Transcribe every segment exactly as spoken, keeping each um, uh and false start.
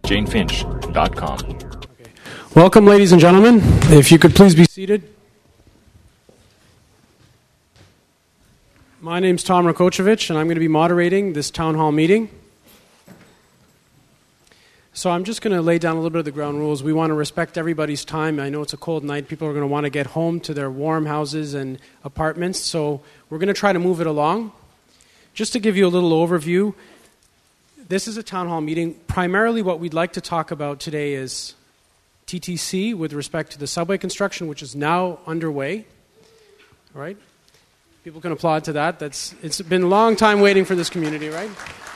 jane finch dot com. Okay. Welcome, ladies and gentlemen. If you could please be seated. My name's Tom Rakocevic, and I'm going to be moderating this town hall meeting. So I'm just going to lay down a little bit of the ground rules. We want to respect everybody's time. I know it's a cold night. People are going to want to get home to their warm houses and apartments, so we're going to try to move it along. Just to give you a little overview, this is a town hall meeting. Primarily what we'd like to talk about today is T T C with respect to the subway construction, which is now underway. All right? People can applaud to that. That's it's been a long time waiting for this community, right?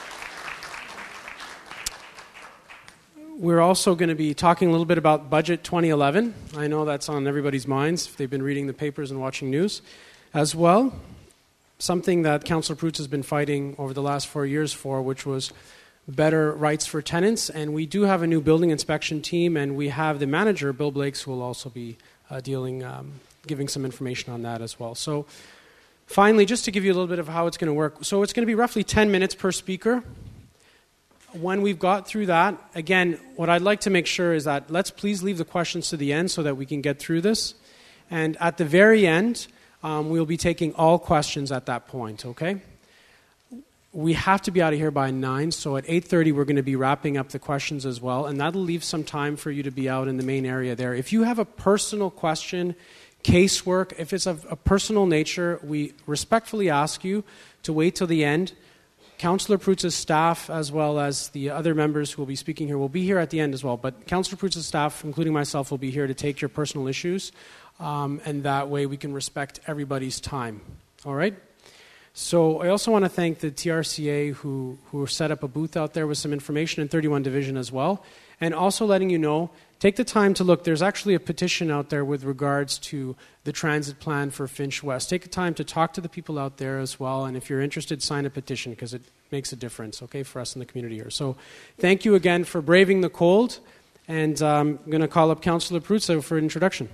We're also going to be talking a little bit about Budget twenty eleven. I know that's on everybody's minds if they've been reading the papers and watching news as well. Something that Councillor Prutz has been fighting over the last four years for, which was better rights for tenants. And we do have a new building inspection team, and we have the manager, Bill Blakes, who will also be uh, dealing, um, giving some information on that as well. So finally, just to give you a little bit of how it's going to work. So it's going to be roughly ten minutes per speaker. When we've got through that, again, what I'd like to make sure is that let's please leave the questions to the end so that we can get through this. And at the very end, um, we'll be taking all questions at that point, okay? We have to be out of here by nine, so at eight thirty we're going to be wrapping up the questions as well, and that'll leave some time for you to be out in the main area there. If you have a personal question, casework, if it's of a personal nature, we respectfully ask you to wait till the end. Councillor Prutz's staff, as well as the other members who will be speaking here, will be here at the end as well. But Councillor Prutz's staff, including myself, will be here to take your personal issues, um, and that way we can respect everybody's time. All right? So I also want to thank the T R C A who, who set up a booth out there with some information in thirty-one Division as well. And also letting you know, take the time to look. There's actually a petition out there with regards to the transit plan for Finch West. Take the time to talk to the people out there as well. And if you're interested, sign a petition because it makes a difference, okay, for us in the community here. So thank you again for braving the cold. And um, I'm going to call up Councillor Prutz for an introduction.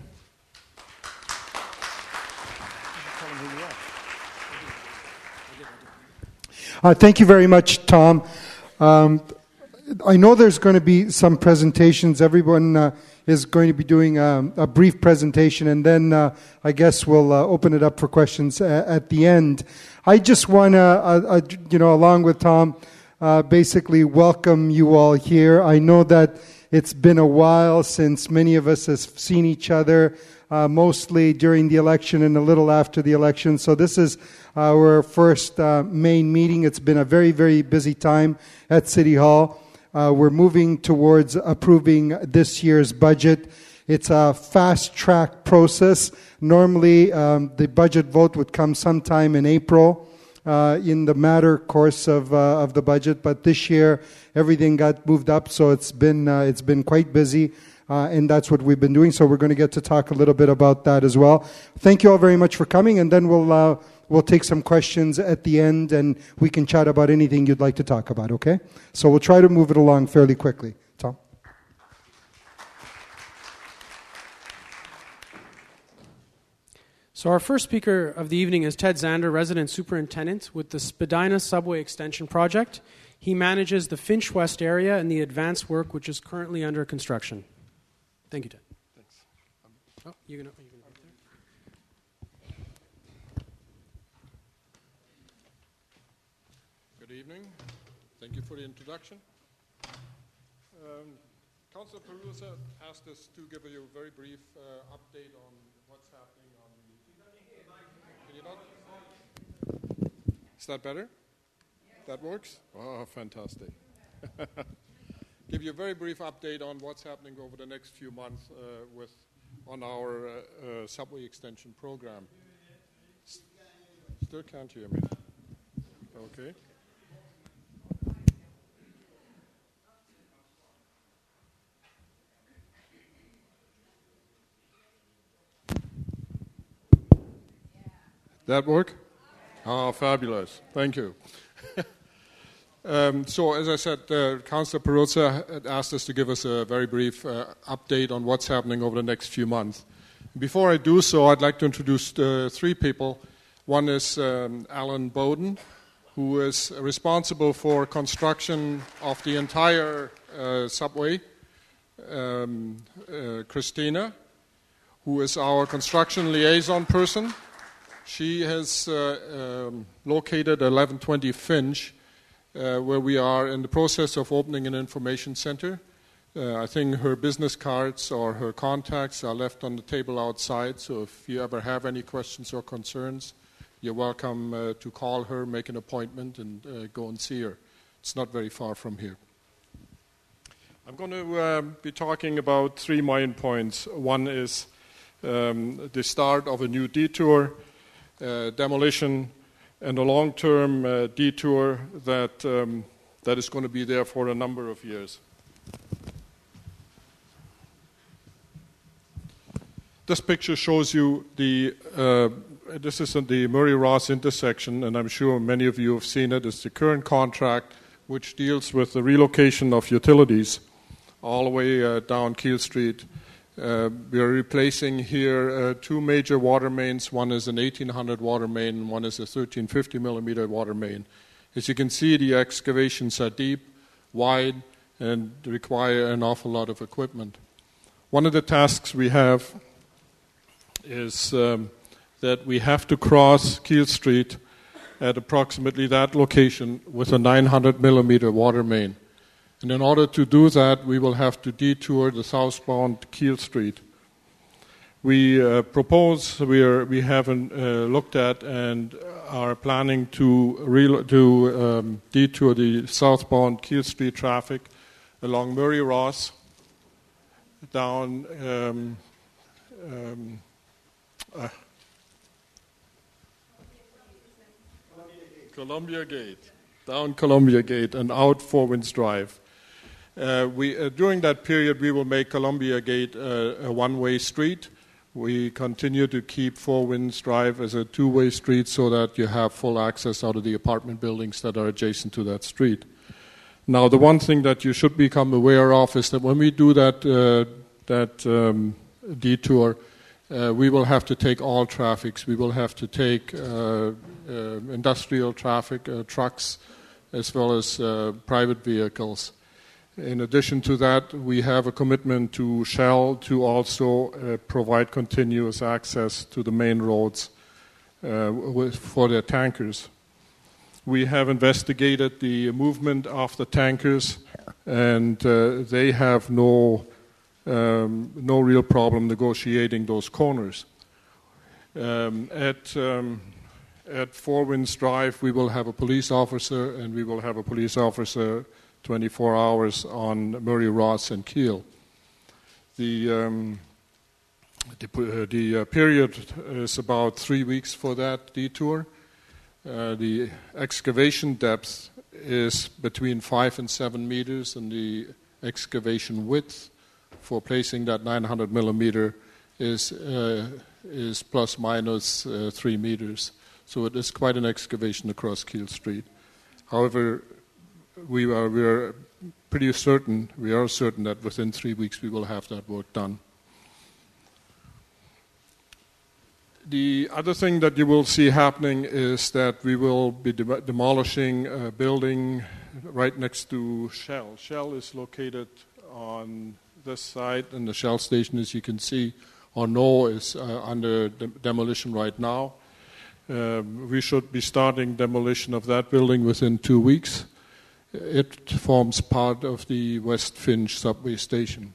Uh, thank you very much, Tom. Um, I know there's going to be some presentations. Everyone uh, is going to be doing um, a brief presentation, and then uh, I guess we'll uh, open it up for questions a- at the end. I just want to, uh, uh, you know, along with Tom, uh, basically welcome you all here. I know that it's been a while since many of us have seen each other, uh, mostly during the election and a little after the election. So this is our first uh, main meeting. It's been a very, very busy time at City Hall. Uh, we're moving towards approving this year's budget. It's a fast-track process. Normally, um, the budget vote would come sometime in April uh, in the matter course of uh, of the budget, but this year everything got moved up, so it's been uh, it's been quite busy, uh, and that's what we've been doing. So we're going to get to talk a little bit about that as well. Thank you all very much for coming, and then we'll. Uh, We'll take some questions at the end, and we can chat about anything you'd like to talk about, okay? So we'll try to move it along fairly quickly. Tom? So our first speaker of the evening is Ted Zander, resident superintendent with the Spadina Subway Extension Project. He manages the Finch West area and the advanced work, which is currently under construction. Thank you, Ted. Thanks. Oh, you're going to... Good evening. Thank you for the introduction. Um, Councillor Perruzza asked us to give you a very brief uh, update on what's happening on the... Can you not? Is that better? That works? Oh, fantastic. Give you a very brief update on what's happening over the next few months uh, with on our uh, uh, subway extension program. S- Still can't hear me. Okay. That work? Oh, fabulous. Thank you. um, so, as I said, uh, Councillor Perruzza asked us to give us a very brief uh, update on what's happening over the next few months. Before I do so, I'd like to introduce uh, three people. One is um, Alan Bowden, who is responsible for construction of the entire uh, subway, um, uh, Christina, who is our construction liaison person. She has uh, um, located eleven twenty Finch, uh, where we are in the process of opening an information center. Uh, I think her business cards or her contacts are left on the table outside, so if you ever have any questions or concerns, you're welcome uh, to call her, make an appointment, and uh, go and see her. It's not very far from here. I'm going to uh, be talking about three main points. One is um, the start of a new detour, uh, demolition, and a long-term uh, detour that, um, that is going to be there for a number of years. This picture shows you the, uh, this is the Murray-Ross intersection, and I'm sure many of you have seen it. It's the current contract which deals with the relocation of utilities all the way uh, down Keele Street. Uh, we are replacing here uh, two major water mains. One is an eighteen hundred water main, and one is a thirteen fifty millimeter water main. As you can see, the excavations are deep, wide, and require an awful lot of equipment. One of the tasks we have is um, that we have to cross Keele Street at approximately that location with a nine hundred millimeter water main. And in order to do that, we will have to detour the southbound Keele Street. We uh, propose, we, are, we haven't uh, looked at and are planning to, re- to um, detour the southbound Keele Street traffic along Murray-Ross, down um, um, uh, Columbia Gate, down Columbia Gate and out Four Winds Drive. Uh, we, uh, during that period, we will make Columbia Gate uh, a one-way street. We continue to keep Four Winds Drive as a two-way street so that you have full access out of the apartment buildings that are adjacent to that street. Now, the one thing that you should become aware of is that when we do that, uh, that um, detour, uh, we will have to take all traffics. We will have to take uh, uh, industrial traffic, uh, trucks, as well as uh, private vehicles. In addition to that, we have a commitment to Shell to also uh, provide continuous access to the main roads uh, with, for their tankers. We have investigated the movement of the tankers, and uh, they have no, um, no real problem negotiating those corners. Um, at, um, at Four Winds Drive, we will have a police officer, and we will have a police officer twenty-four hours on Murray-Ross and Keele. The, um, the, uh, the uh, period is about three weeks for that detour. Uh, the excavation depth is between five and seven meters, and the excavation width for placing that nine hundred millimeter is, uh, is plus minus uh, three meters. So it is quite an excavation across Keele Street. However, We are, we are pretty certain, we are certain that within three weeks we will have that work done. The other thing that you will see happening is that we will be de- demolishing a building right next to Shell. Shell is located on this side, and the Shell station, as you can see, or know, is uh, under de- demolition right now. Uh, we should be starting demolition of that building within two weeks. It forms part of the West Finch subway station.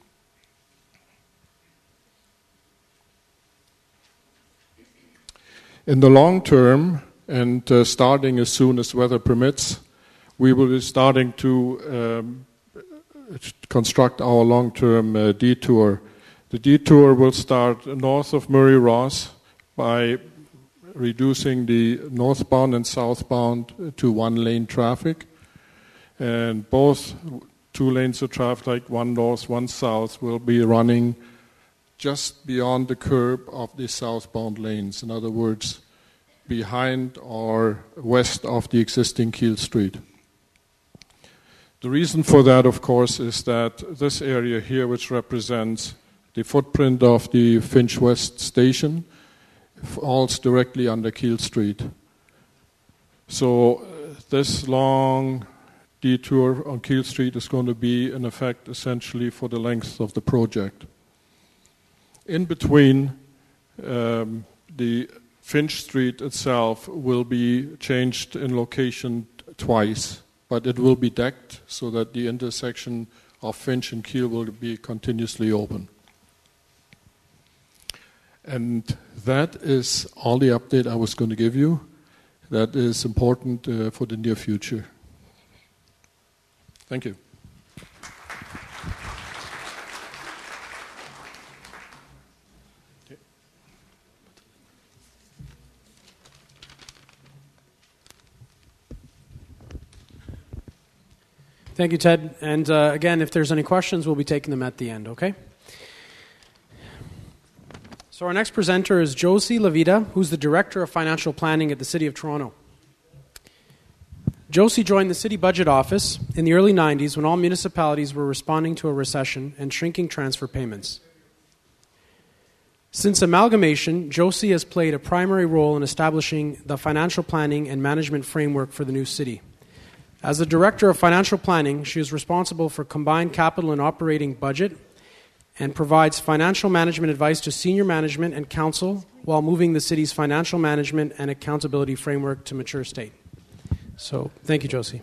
In the long term, and uh, starting as soon as weather permits, we will be starting to um, construct our long-term uh, detour. The detour will start north of Murray-Ross by reducing the northbound and southbound to one-lane traffic. And both two lanes of traffic, one north, one south, will be running just beyond the curb of the southbound lanes. In other words, behind or west of the existing Keele Street. The reason for that, of course, is that this area here, which represents the footprint of the Finch West station, falls directly under Keele Street. So this long detour on Keele Street is going to be in effect essentially for the length of the project. In between, um, the Finch Street itself will be changed in location twice, but it will be decked so that the intersection of Finch and Keele will be continuously open. And that is all the update I was going to give you. That is important uh, for the near future. Thank you. Thank you, Ted. And uh, again, if there's any questions, we'll be taking them at the end, okay? So our next presenter is Josie Levita, who's the Director of Financial Planning at the City of Toronto. Josie joined the City Budget Office in the early nineties when all municipalities were responding to a recession and shrinking transfer payments. Since amalgamation, Josie has played a primary role in establishing the financial planning and management framework for the new city. As the Director of Financial Planning, she is responsible for combined capital and operating budget and provides financial management advice to senior management and council while moving the city's financial management and accountability framework to mature state. So, thank you, Josie.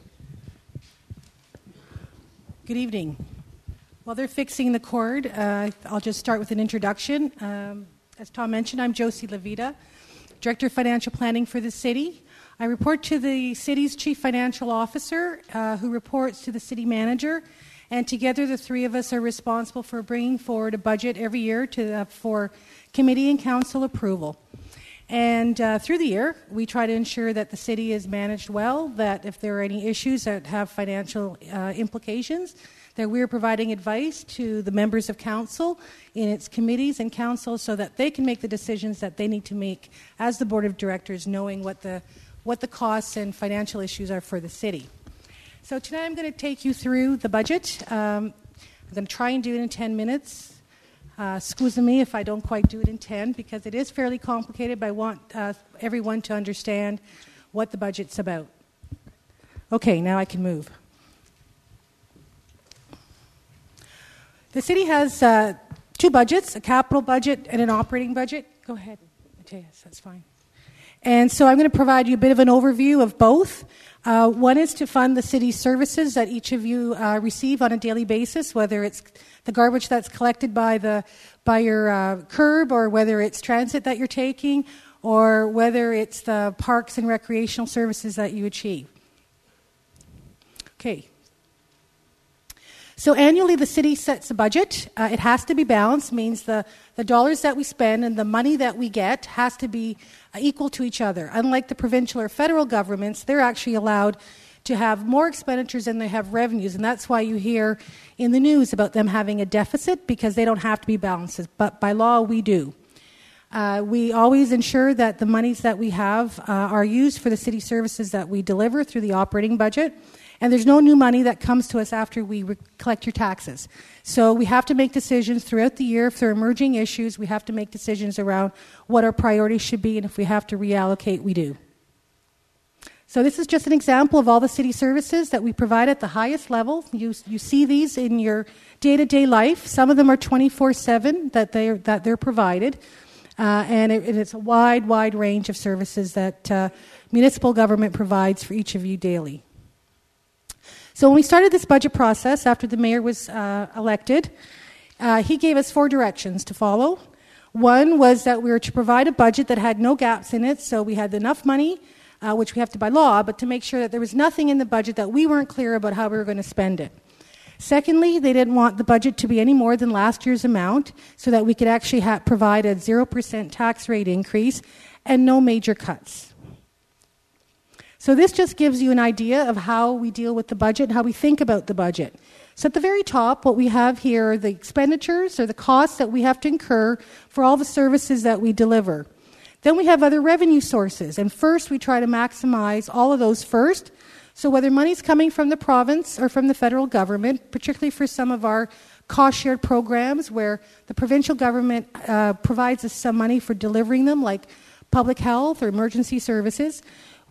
Good evening. While they're fixing the cord, uh, I'll just start with an introduction. Um, as Tom mentioned, I'm Josie Levita, Director of Financial Planning for the city. I report to the city's Chief Financial Officer, uh, who reports to the city manager, and together the three of us are responsible for bringing forward a budget every year to, uh, for committee and council approval. And uh, through the year, we try to ensure that the city is managed well, that if there are any issues that have financial uh, implications, that we're providing advice to the members of council in its committees and council so that they can make the decisions that they need to make as the board of directors, knowing what the what the costs and financial issues are for the city. So tonight I'm going to take you through the budget. Um, I'm going to try and do it in ten minutes. Uh, excuse me if I don't quite do it in ten, because it is fairly complicated, but I want uh, everyone to understand what the budget's about. Okay, now I can move. The city has uh, two budgets, a capital budget and an operating budget. Go ahead, Matthias, that's fine. And so I'm going to provide you a bit of an overview of both. Uh, one is to fund the city's services that each of you uh, receive on a daily basis, whether it's the garbage that's collected by the by your uh, curb, or whether it's transit that you're taking, or whether it's the parks and recreational services that you achieve. Okay. So annually the city sets a budget. Uh, it has to be balanced, means the, the dollars that we spend and the money that we get has to be uh, equal to each other. Unlike the provincial or federal governments, they're actually allowed to have more expenditures than they have revenues, and that's why you hear in the news about them having a deficit, because they don't have to be balanced, but by law we do. Uh, we always ensure that the monies that we have uh, are used for the city services that we deliver through the operating budget. And there's no new money that comes to us after we re- collect your taxes. So we have to make decisions throughout the year. If there are emerging issues, we have to make decisions around what our priorities should be, and if we have to reallocate, we do. So this is just an example of all the city services that we provide at the highest level. You, you see these in your day-to-day life. Some of them are twenty-four seven that they're, that they're provided. Uh, and, it, and it's a wide, wide range of services that uh, municipal government provides for each of you daily. So when we started this budget process after the mayor was uh, elected, uh, he gave us four directions to follow. One was that we were to provide a budget that had no gaps in it, so we had enough money, uh, which we have to by law, but to make sure that there was nothing in the budget that we weren't clear about how we were going to spend it. Secondly, they didn't want the budget to be any more than last year's amount, so that we could actually ha- provide a zero percent tax rate increase and no major cuts. So this just gives you an idea of how we deal with the budget and how we think about the budget. So at the very top, what we have here are the expenditures or the costs that we have to incur for all the services that we deliver. Then we have other revenue sources, and first we try to maximize all of those first. So whether money's coming from the province or from the federal government, particularly for some of our cost-shared programs where the provincial government uh, provides us some money for delivering them, like public health or emergency services,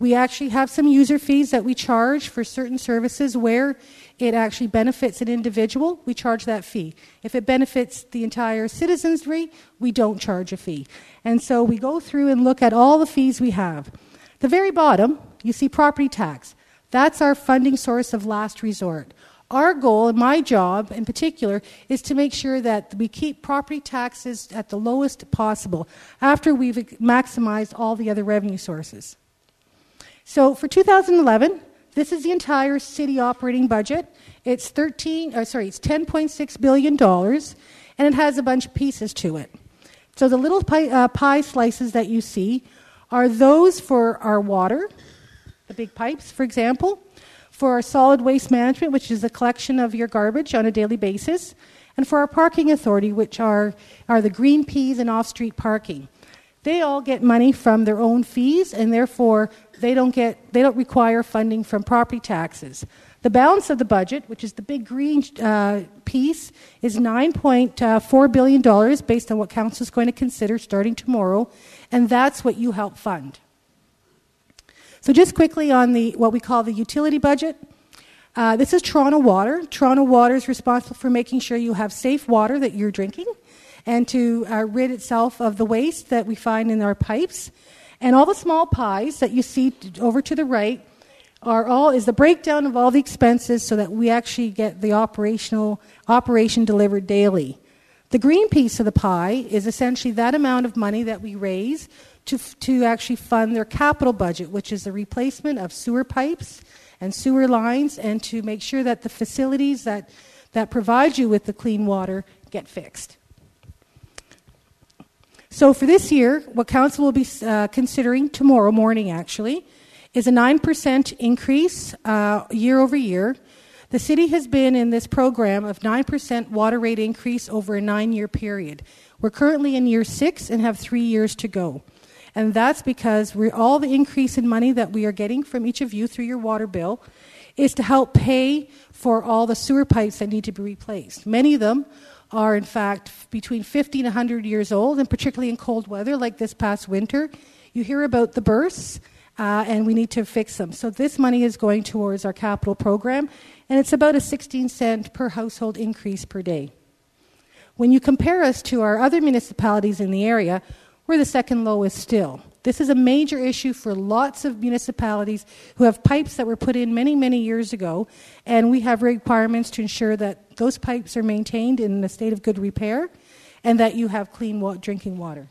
We actually have some user fees that we charge for certain services where it actually benefits an individual. We charge that fee. If it benefits the entire citizenry, we don't charge a fee. And so we go through and look at all the fees we have. The very bottom, you see property tax. That's our funding source of last resort. Our goal, and my job in particular, is to make sure that we keep property taxes at the lowest possible after we've maximized all the other revenue sources. So for two thousand eleven, this is the entire city operating budget. It's thirteen, or sorry, it's ten point six billion dollars, and it has a bunch of pieces to it. So the little pie, uh, pie slices that you see are those for our water, the big pipes, for example, for our solid waste management, which is the collection of your garbage on a daily basis, and for our parking authority, which are, are the green peas and off-street parking. They all get money from their own fees, and therefore they don't get they don't require funding from property taxes. The balance of the budget, which is the big green uh, piece, is nine point four billion dollars based on what Council is going to consider starting tomorrow, and that's what you help fund. So just quickly on the what we call the utility budget. Uh, this is Toronto Water. Toronto Water is responsible for making sure you have safe water that you're drinking and to uh, rid itself of the waste that we find in our pipes. And all the small pies that you see t- over to the right are all is the breakdown of all the expenses so that we actually get the operational operation delivered daily. The green piece of the pie is essentially that amount of money that we raise to f- to actually fund their capital budget, which is the replacement of sewer pipes and sewer lines, and to make sure that the facilities that, that provide you with the clean water get fixed. So for this year, what Council will be uh, considering tomorrow morning, actually, is a nine percent increase uh, year over year. The city has been in this program of nine percent water rate increase over a nine-year period. We're currently in year six and have three years to go. And that's because we're, all the increase in money that we are getting from each of you through your water bill is to help pay for all the sewer pipes that need to be replaced. Many of them are, in fact, between fifty and one hundred years old, and particularly in cold weather like this past winter, you hear about the bursts, uh, and we need to fix them. So this money is going towards our capital program, and it's about a sixteen cent per household increase per day. When you compare us to our other municipalities in the area, we're the second lowest still. This is a major issue for lots of municipalities who have pipes that were put in many, many years ago, and we have requirements to ensure that those pipes are maintained in a state of good repair and that you have clean wa- drinking water.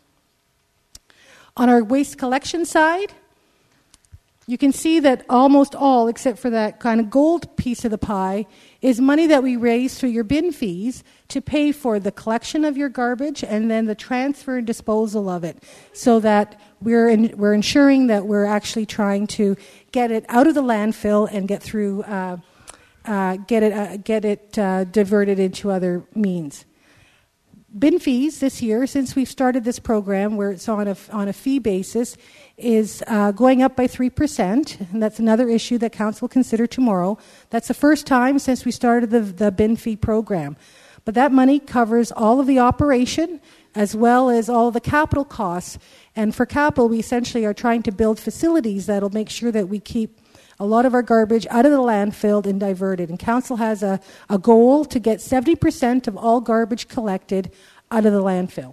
On our waste collection side, you can see that almost all, except for that kind of gold piece of the pie, is money that we raise through your bin fees to pay for the collection of your garbage and then the transfer and disposal of it, so that we're in, we're ensuring that we're actually trying to get it out of the landfill and get through, uh, uh, get it uh, get it uh, diverted into other means. Bin fees this year, since we've started this program where it's on a on a fee basis, is uh, going up by three percent, and that's another issue that Council will consider tomorrow. That's the first time since we started the, the bin fee program. But that money covers all of the operation as well as all of the capital costs. And for capital, we essentially are trying to build facilities that will make sure that we keep a lot of our garbage out of the landfill and diverted. And Council has a, a goal to get seventy percent of all garbage collected out of the landfill.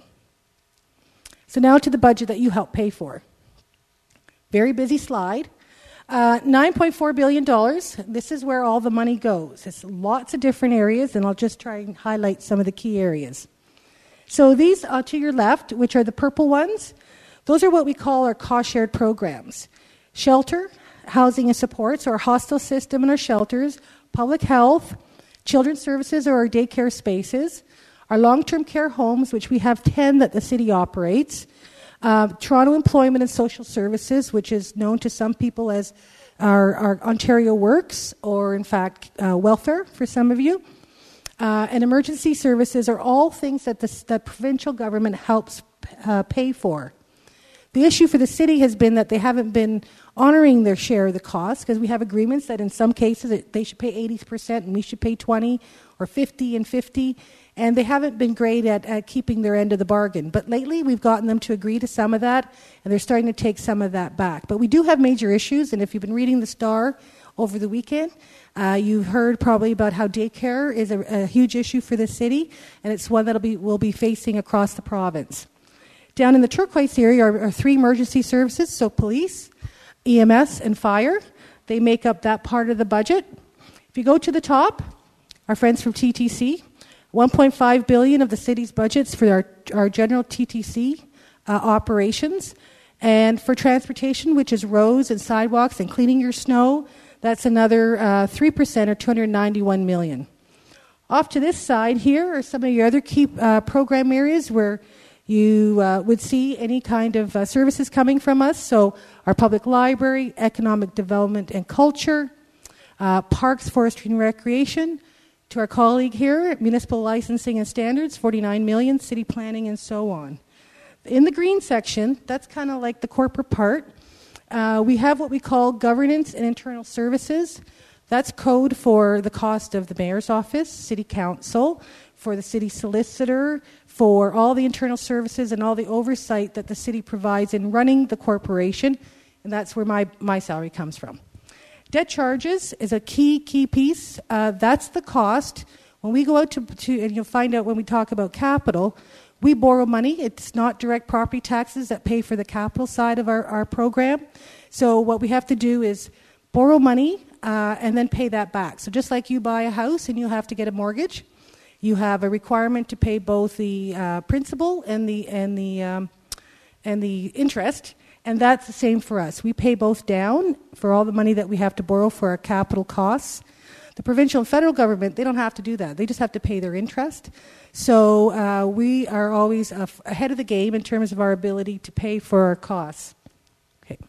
So now to the budget that you help pay for. Very busy slide. Uh, nine point four billion dollars. This is where all the money goes. It's lots of different areas, and I'll just try and highlight some of the key areas. So these uh, to your left, which are the purple ones, those are what we call our cost-shared programs. Shelter, housing and supports, or our hostel system in our shelters, public health, children's services or our daycare spaces, our long-term care homes, which we have ten that the city operates, uh, Toronto Employment and Social Services, which is known to some people as our, our Ontario Works, or in fact uh, welfare for some of you, uh, and emergency services are all things that the that provincial government helps uh, pay for. The issue for the city has been that they haven't been honoring their share of the cost, because we have agreements that in some cases it, they should pay eighty percent and we should pay twenty or fifty and fifty, and they haven't been great at, at keeping their end of the bargain. But lately we've gotten them to agree to some of that, and they're starting to take some of that back. But we do have major issues, and if you've been reading the Star over the weekend, uh, you've heard probably about how daycare is a, a huge issue for the city, and it's one that be, we'll be facing across the province. Down in the Turquoise area are, are three emergency services, so police, E M S, and fire. They make up that part of the budget. If you go to the top, our friends from T T C, one point five billion dollars of the city's budgets for our, our general T T C uh, operations. And for transportation, which is roads and sidewalks and cleaning your snow, that's another uh, three percent or two hundred ninety-one million dollars. Off to this side here are some of your other key uh, program areas where you uh, would see any kind of uh, services coming from us. So our public library, economic development and culture, uh, parks, forestry and recreation. To our colleague here, municipal licensing and standards, forty-nine million dollars, city planning and so on. In the green section, that's kind of like the corporate part. Uh, we have what we call governance and internal services. That's code for the cost of the mayor's office, city council, for the city solicitor, for all the internal services and all the oversight that the city provides in running the corporation, and that's where my, my salary comes from. Debt charges is a key, key piece. Uh, that's the cost. When we go out to, to, and you'll find out when we talk about capital, we borrow money. It's not direct property taxes that pay for the capital side of our, our program. So what we have to do is borrow money uh, and then pay that back. So just like you buy a house and you have to get a mortgage, you have a requirement to pay both the uh, principal and the and the um, and the interest, and that's the same for us. We pay both down for all the money that we have to borrow for our capital costs. The provincial and federal government, they don't have to do that. They just have to pay their interest. So uh, we are always uh, ahead of the game in terms of our ability to pay for our costs. Okay.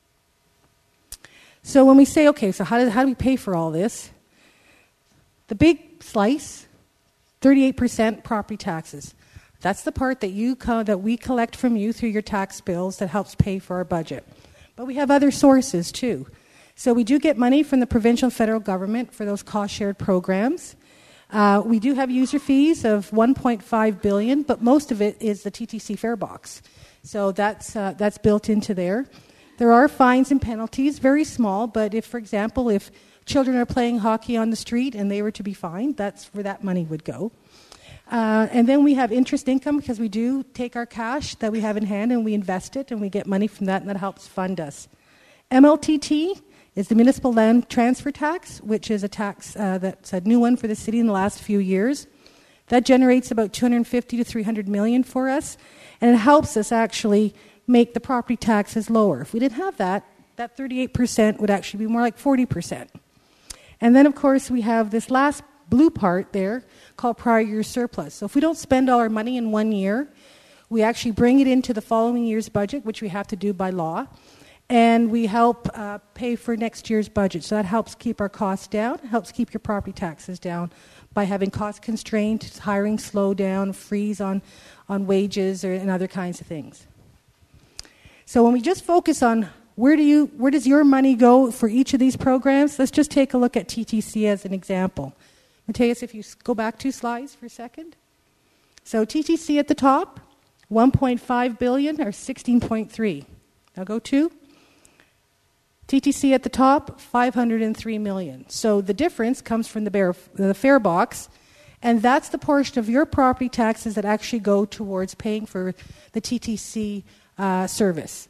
So when we say, okay, so how do, how do we pay for all this? The big slice, thirty-eight percent property taxes. That's the part that you co- that we collect from you through your tax bills that helps pay for our budget. But we have other sources too. So we do get money from the provincial and federal government for those cost-shared programs. Uh, we do have user fees of one point five billion dollars, but most of it is the T T C fare box. So that's uh, that's built into there. There are fines and penalties, very small, but if, for example, if children are playing hockey on the street and they were to be fined, that's where that money would go. Uh, and then we have interest income because we do take our cash that we have in hand and we invest it and we get money from that, and that helps fund us. M L T T is the Municipal Land Transfer Tax, which is a tax uh, that's a new one for the city in the last few years. That generates about two hundred fifty to three hundred million for us, and it helps us actually make the property taxes lower. If we didn't have that, that thirty-eight percent would actually be more like forty percent. And then, of course, we have this last blue part there called prior year surplus. So if we don't spend all our money in one year, we actually bring it into the following year's budget, which we have to do by law, and we help uh, pay for next year's budget. So that helps keep our costs down, helps keep your property taxes down by having cost constraint, hiring slow down, freeze on, on wages or, and other kinds of things. So when we just focus on Where do you? Where does your money go for each of these programs? Let's just take a look at T T C as an example. Matthias, if you go back two slides for a second. So T T C at the top, one point five billion dollars or sixteen point three. Now go two. T T C at the top, five hundred three million dollars. So the difference comes from the, bear, the fare box, and that's the portion of your property taxes that actually go towards paying for the T T C uh, service.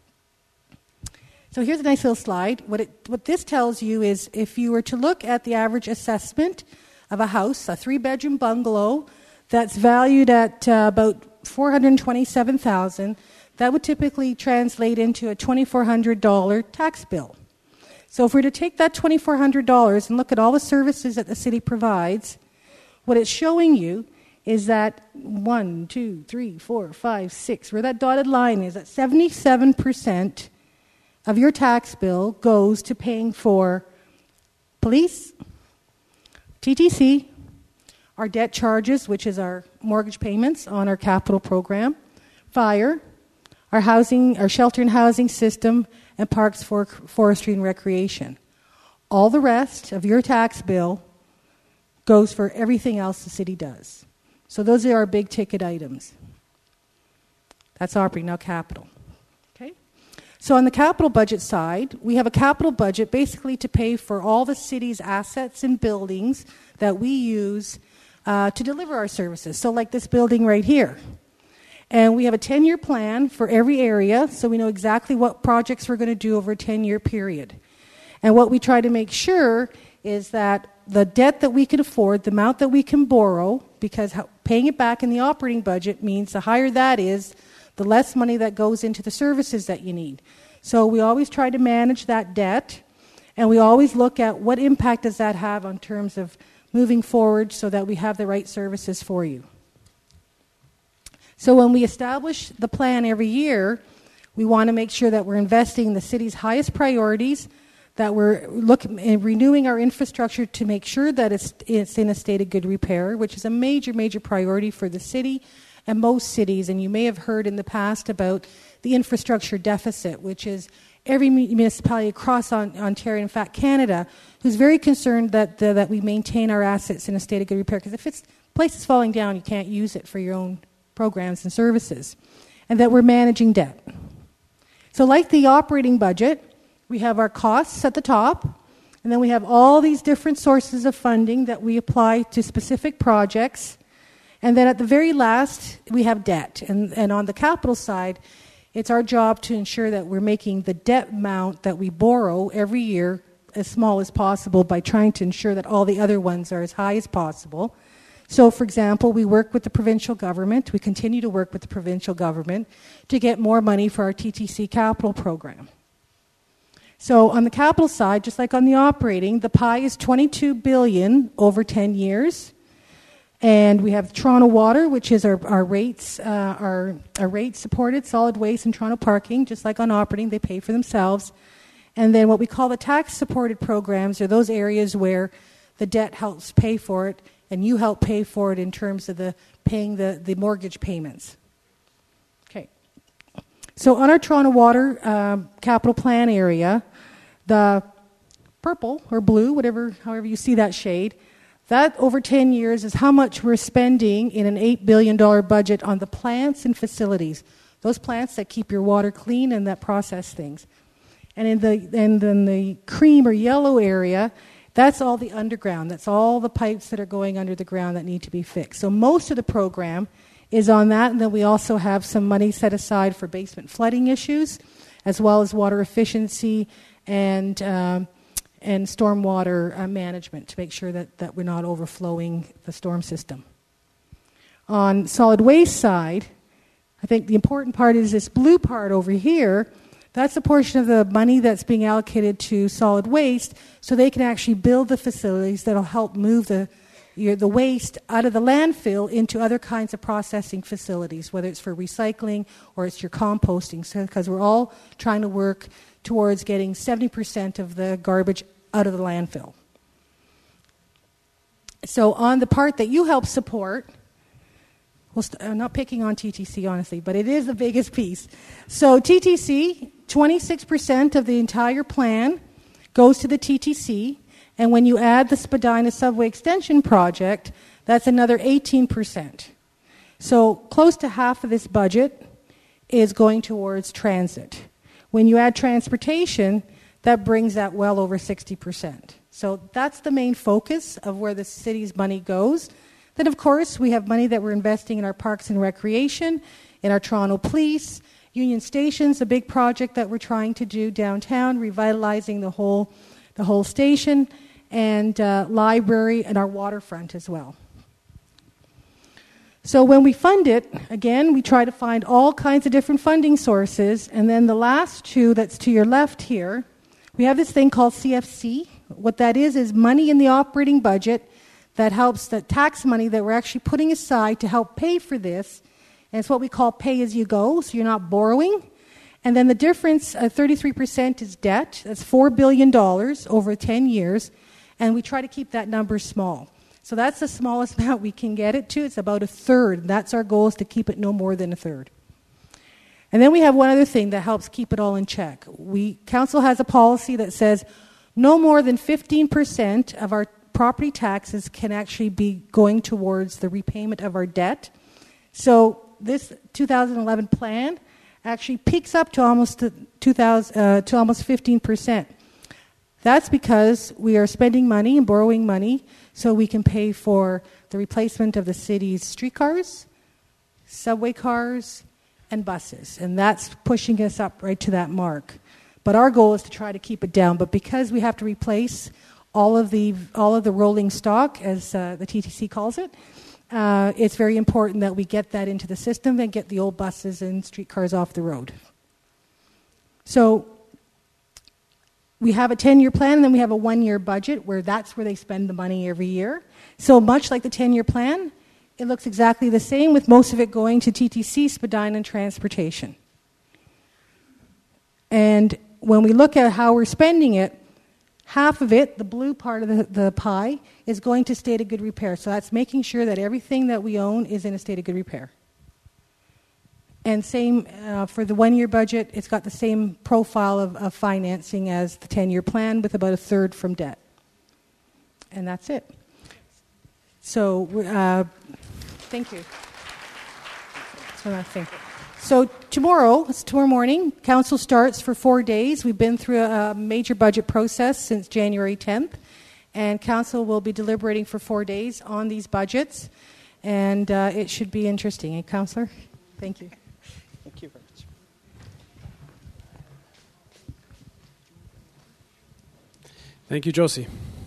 So here's a nice little slide. What, it, what this tells you is if you were to look at the average assessment of a house, a three-bedroom bungalow that's valued at uh, about four hundred twenty-seven thousand dollars, that would typically translate into a two thousand four hundred dollars tax bill. So if we were to take that two thousand four hundred dollars and look at all the services that the city provides, what it's showing you is that one, two, three, four, five, six, where that dotted line is, at seventy-seven percent of your tax bill goes to paying for police, T T C, our debt charges, which is our mortgage payments on our capital program, fire, our housing, our shelter and housing system, and parks, for, forestry, and recreation. All the rest of your tax bill goes for everything else the city does. So those are our big ticket items. That's operating, now capital. Okay? So on the capital budget side, we have a capital budget basically to pay for all the city's assets and buildings that we use uh, to deliver our services. So like this building right here. And we have a ten-year plan for every area, so we know exactly what projects we're going to do over a ten-year period. And what we try to make sure is that the debt that we can afford, the amount that we can borrow, because paying it back in the operating budget means the higher that is, the less money that goes into the services that you need. So we always try to manage that debt, and we always look at what impact does that have on terms of moving forward so that we have the right services for you. So when we establish the plan every year, we want to make sure that we're investing in the city's highest priorities, that we're looking renewing our infrastructure to make sure that it's, it's in a state of good repair, which is a major, major priority for the city and most cities. And you may have heard in the past about the infrastructure deficit, which is every municipality across Ontario, in fact Canada, who's very concerned that the, that we maintain our assets in a state of good repair. Because if it's place is falling down, you can't use it for your own programs and services, and that we're managing debt. So like the operating budget, we have our costs at the top, and then we have all these different sources of funding that we apply to specific projects, and then at the very last, we have debt. And, and on the capital side, it's our job to ensure that we're making the debt amount that we borrow every year as small as possible by trying to ensure that all the other ones are as high as possible. So, for example, we work with the provincial government. We continue to work with the provincial government to get more money for our T T C capital program. So on the capital side, just like on the operating, the pie is twenty-two billion dollars over ten years. And we have Toronto Water, which is our, our rates, uh, our, our rate-supported solid waste and Toronto Parking. Just like on operating, they pay for themselves. And then what we call the tax-supported programs are those areas where the debt helps pay for it, and you help pay for it in terms of the paying the, the mortgage payments. Okay. So on our Toronto Water um, capital plan area, the purple or blue, whatever, however you see that shade, that over ten years is how much we're spending in an eight billion dollars budget on the plants and facilities. Those plants that keep your water clean and that process things. And in the, and in the cream or yellow area, that's all the underground. That's all the pipes that are going under the ground that need to be fixed. So most of the program is on that, and then we also have some money set aside for basement flooding issues, as well as water efficiency and um, and stormwater uh, management to make sure that, that we're not overflowing the storm system. On solid waste side, I think the important part is this blue part over here. That's a portion of the money that's being allocated to solid waste so they can actually build the facilities that will help move the your, the waste out of the landfill into other kinds of processing facilities, whether it's for recycling or it's your composting, so, because we're all trying to work towards getting seventy percent of the garbage out of the landfill. So on the part that you help support, well, st- I'm not picking on T T C, honestly, but it is the biggest piece. So T T C, twenty-six percent of the entire plan goes to the T T C, and when you add the Spadina Subway Extension Project, that's another eighteen percent. So close to half of this budget is going towards transit. When you add transportation, that brings that well over sixty percent. So that's the main focus of where the city's money goes. Then, of course, we have money that we're investing in our parks and recreation, in our Toronto Police, Union Station's a big project that we're trying to do downtown, revitalizing the whole, the whole station, and uh, library and our waterfront as well. So when we fund it, again, we try to find all kinds of different funding sources, and then the last two that's to your left here, we have this thing called C F C. What that is is money in the operating budget that helps, the tax money that we're actually putting aside to help pay for this, and it's what we call pay-as-you-go, so you're not borrowing. And then the difference, uh, thirty-three percent is debt. That's four billion dollars over ten years, and we try to keep that number small. So that's the smallest amount we can get it to. It's about a third. That's our goal, is to keep it no more than a third. And then we have one other thing that helps keep it all in check. We council has a policy that says no more than fifteen percent of our property taxes can actually be going towards the repayment of our debt. So this two thousand eleven plan actually peaks up to almost to two thousand uh, to almost fifteen percent. That's because we are spending money and borrowing money so we can pay for the replacement of the city's streetcars, subway cars, and buses. And that's pushing us up right to that mark. But our goal is to try to keep it down. But because we have to replace all of the all of the rolling stock, as uh, the T T C calls it, uh, it's very important that we get that into the system and get the old buses and streetcars off the road. So we have a ten-year plan, and then we have a one-year budget where that's where they spend the money every year. So much like the ten-year plan, it looks exactly the same, with most of it going to T T C, Spadina, and transportation. And when we look at how we're spending it, half of it, the blue part of the, the pie, is going to state of good repair. So that's making sure that everything that we own is in a state of good repair. And same uh, for the one-year budget, it's got the same profile of, of financing as the ten-year plan, with about a third from debt. And that's it. So, uh, thank you. That's one last thing. So tomorrow, it's tomorrow morning, council starts for four days. We've been through a major budget process since January tenth, and council will be deliberating for four days on these budgets, and uh, it should be interesting. Eh, Councillor? Thank you. Thank you very much. Thank you, Josie.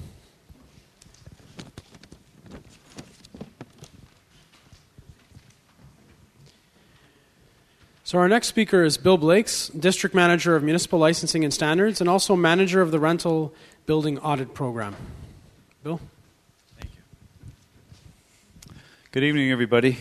So our next speaker is Bill Blakes, District Manager of Municipal Licensing and Standards, and also Manager of the Rental Building Audit Program. Bill? Thank you. Good evening, everybody.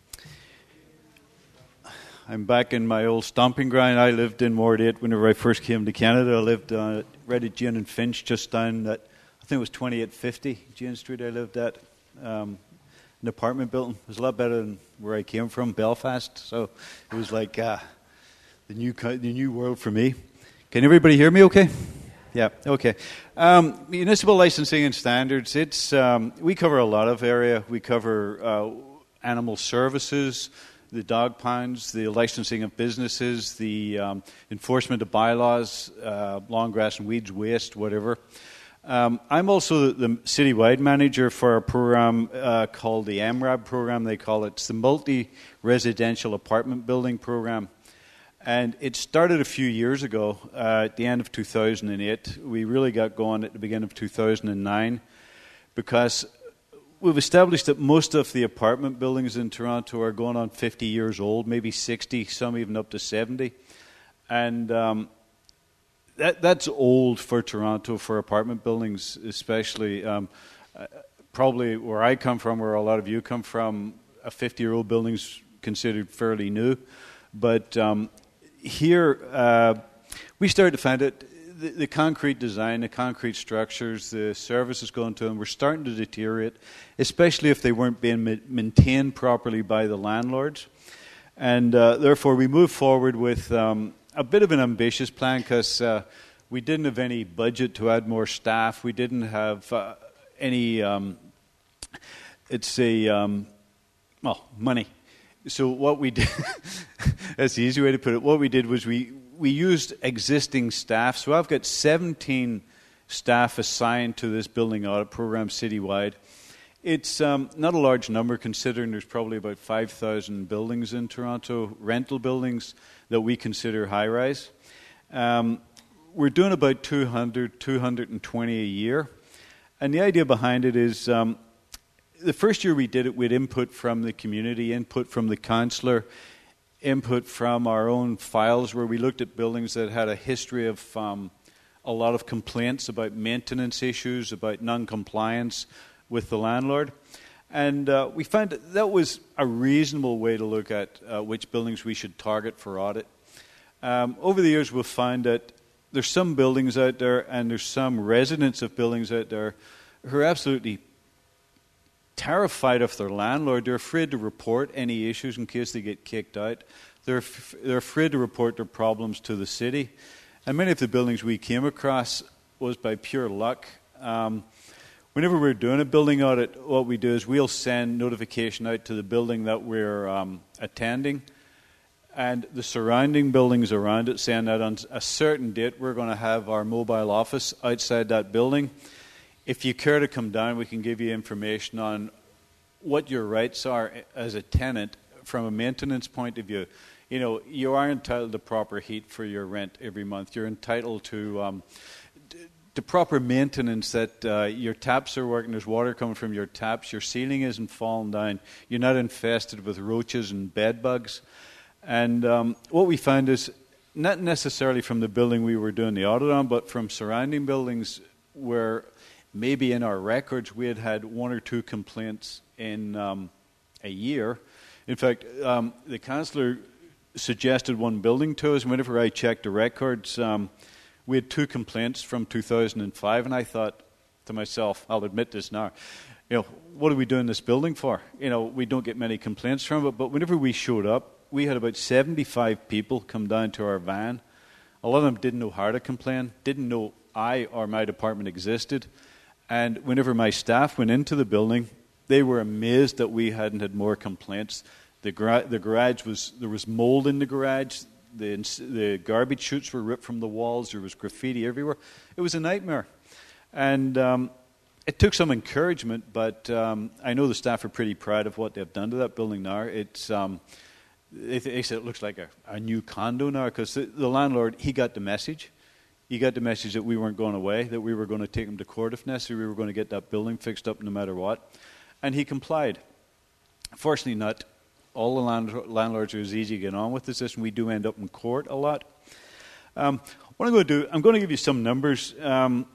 I'm back in my old stomping ground. I lived in Ward eight whenever I first came to Canada. I lived uh, right at Jane and Finch, just down at, I think it was twenty-eight fifty Jane Street I lived at. Um, an apartment building. It was a lot better than where I came from, Belfast. So it was like uh, the new the new world for me. Can everybody hear me okay? Yeah, okay. Um, municipal licensing and standards, it's um, we cover a lot of area. We cover uh, animal services, the dog pounds, the licensing of businesses, the um, enforcement of bylaws, uh, lawn grass and weeds, waste, whatever. Um, I'm also the, the citywide manager for a program uh, called the M R A B program. They call it it's the Multi-Residential Apartment Building Program. And it started a few years ago, uh, at the end of two thousand eight. We really got going at the beginning of two thousand nine because we've established that most of the apartment buildings in Toronto are going on fifty years old, maybe sixty, some even up to seventy. And um, that that's old for Toronto, for apartment buildings especially. Um, uh, probably where I come from, where a lot of you come from, a fifty-year-old building's considered fairly new. But um, here, uh, we started to find it, the, the concrete design, the concrete structures, the services going to them were starting to deteriorate, especially if they weren't being ma- maintained properly by the landlords. And uh, therefore, we moved forward with um, a bit of an ambitious plan because uh, we didn't have any budget to add more staff. We didn't have uh, any, um, it's a, um, well, money. So what we did, that's the easy way to put it, what we did was we, we used existing staff. So I've got seventeen staff assigned to this building audit program citywide. It's um, not a large number considering there's probably about five thousand buildings in Toronto, rental buildings that we consider high-rise. Um, we're doing about two hundred, two hundred twenty a year. And the idea behind it is um, the first year we did it with input from the community, input from the councillor, input from our own files where we looked at buildings that had a history of um, a lot of complaints about maintenance issues, about non-compliance with the landlord. And uh, we found that, that was a reasonable way to look at uh, which buildings we should target for audit. Um, over the years we've found that there's some buildings out there and there's some residents of buildings out there who are absolutely terrified of their landlord. They're afraid to report any issues in case they get kicked out. They're, f- they're afraid to report their problems to the city. And many of the buildings we came across was by pure luck. Um, whenever we're doing a building audit, what we do is we'll send notification out to the building that we're um, attending, and the surrounding buildings around it, saying that on a certain date we're going to have our mobile office outside that building. If you care to come down, we can give you information on what your rights are as a tenant from a maintenance point of view. You know, you are entitled to proper heat for your rent every month. You're entitled to um, to proper maintenance, that uh, your taps are working, there's water coming from your taps, your ceiling isn't falling down, you're not infested with roaches and bed bugs. And um, what we found is, not necessarily from the building we were doing the audit on, but from surrounding buildings where maybe in our records we had had one or two complaints in um, a year. In fact, um, the councillor suggested one building to us, and whenever I checked the records, um, we had two complaints from two thousand five, and I thought to myself, I'll admit this now, you know, what are we doing this building for? You know, we don't get many complaints from it, but whenever we showed up, we had about seventy-five people come down to our van. A lot of them didn't know how to complain, didn't know I or my department existed, and whenever my staff went into the building, they were amazed that we hadn't had more complaints. The, gra- the garage was, there was mold in the garage. The, the garbage chutes were ripped from the walls. There was graffiti everywhere. It was a nightmare. And um, it took some encouragement, but um, I know the staff are pretty proud of what they've done to that building now. It's, um, they, they said it looks like a, a new condo now, because the, the landlord, he got the message. He got the message that we weren't going away, that we were going to take him to court if necessary. We were going to get that building fixed up no matter what. And he complied. Fortunately not all the land- landlords are as easy to get on with this, and we do end up in court a lot. Um, what I'm going to do, I'm going to give you some numbers. Um,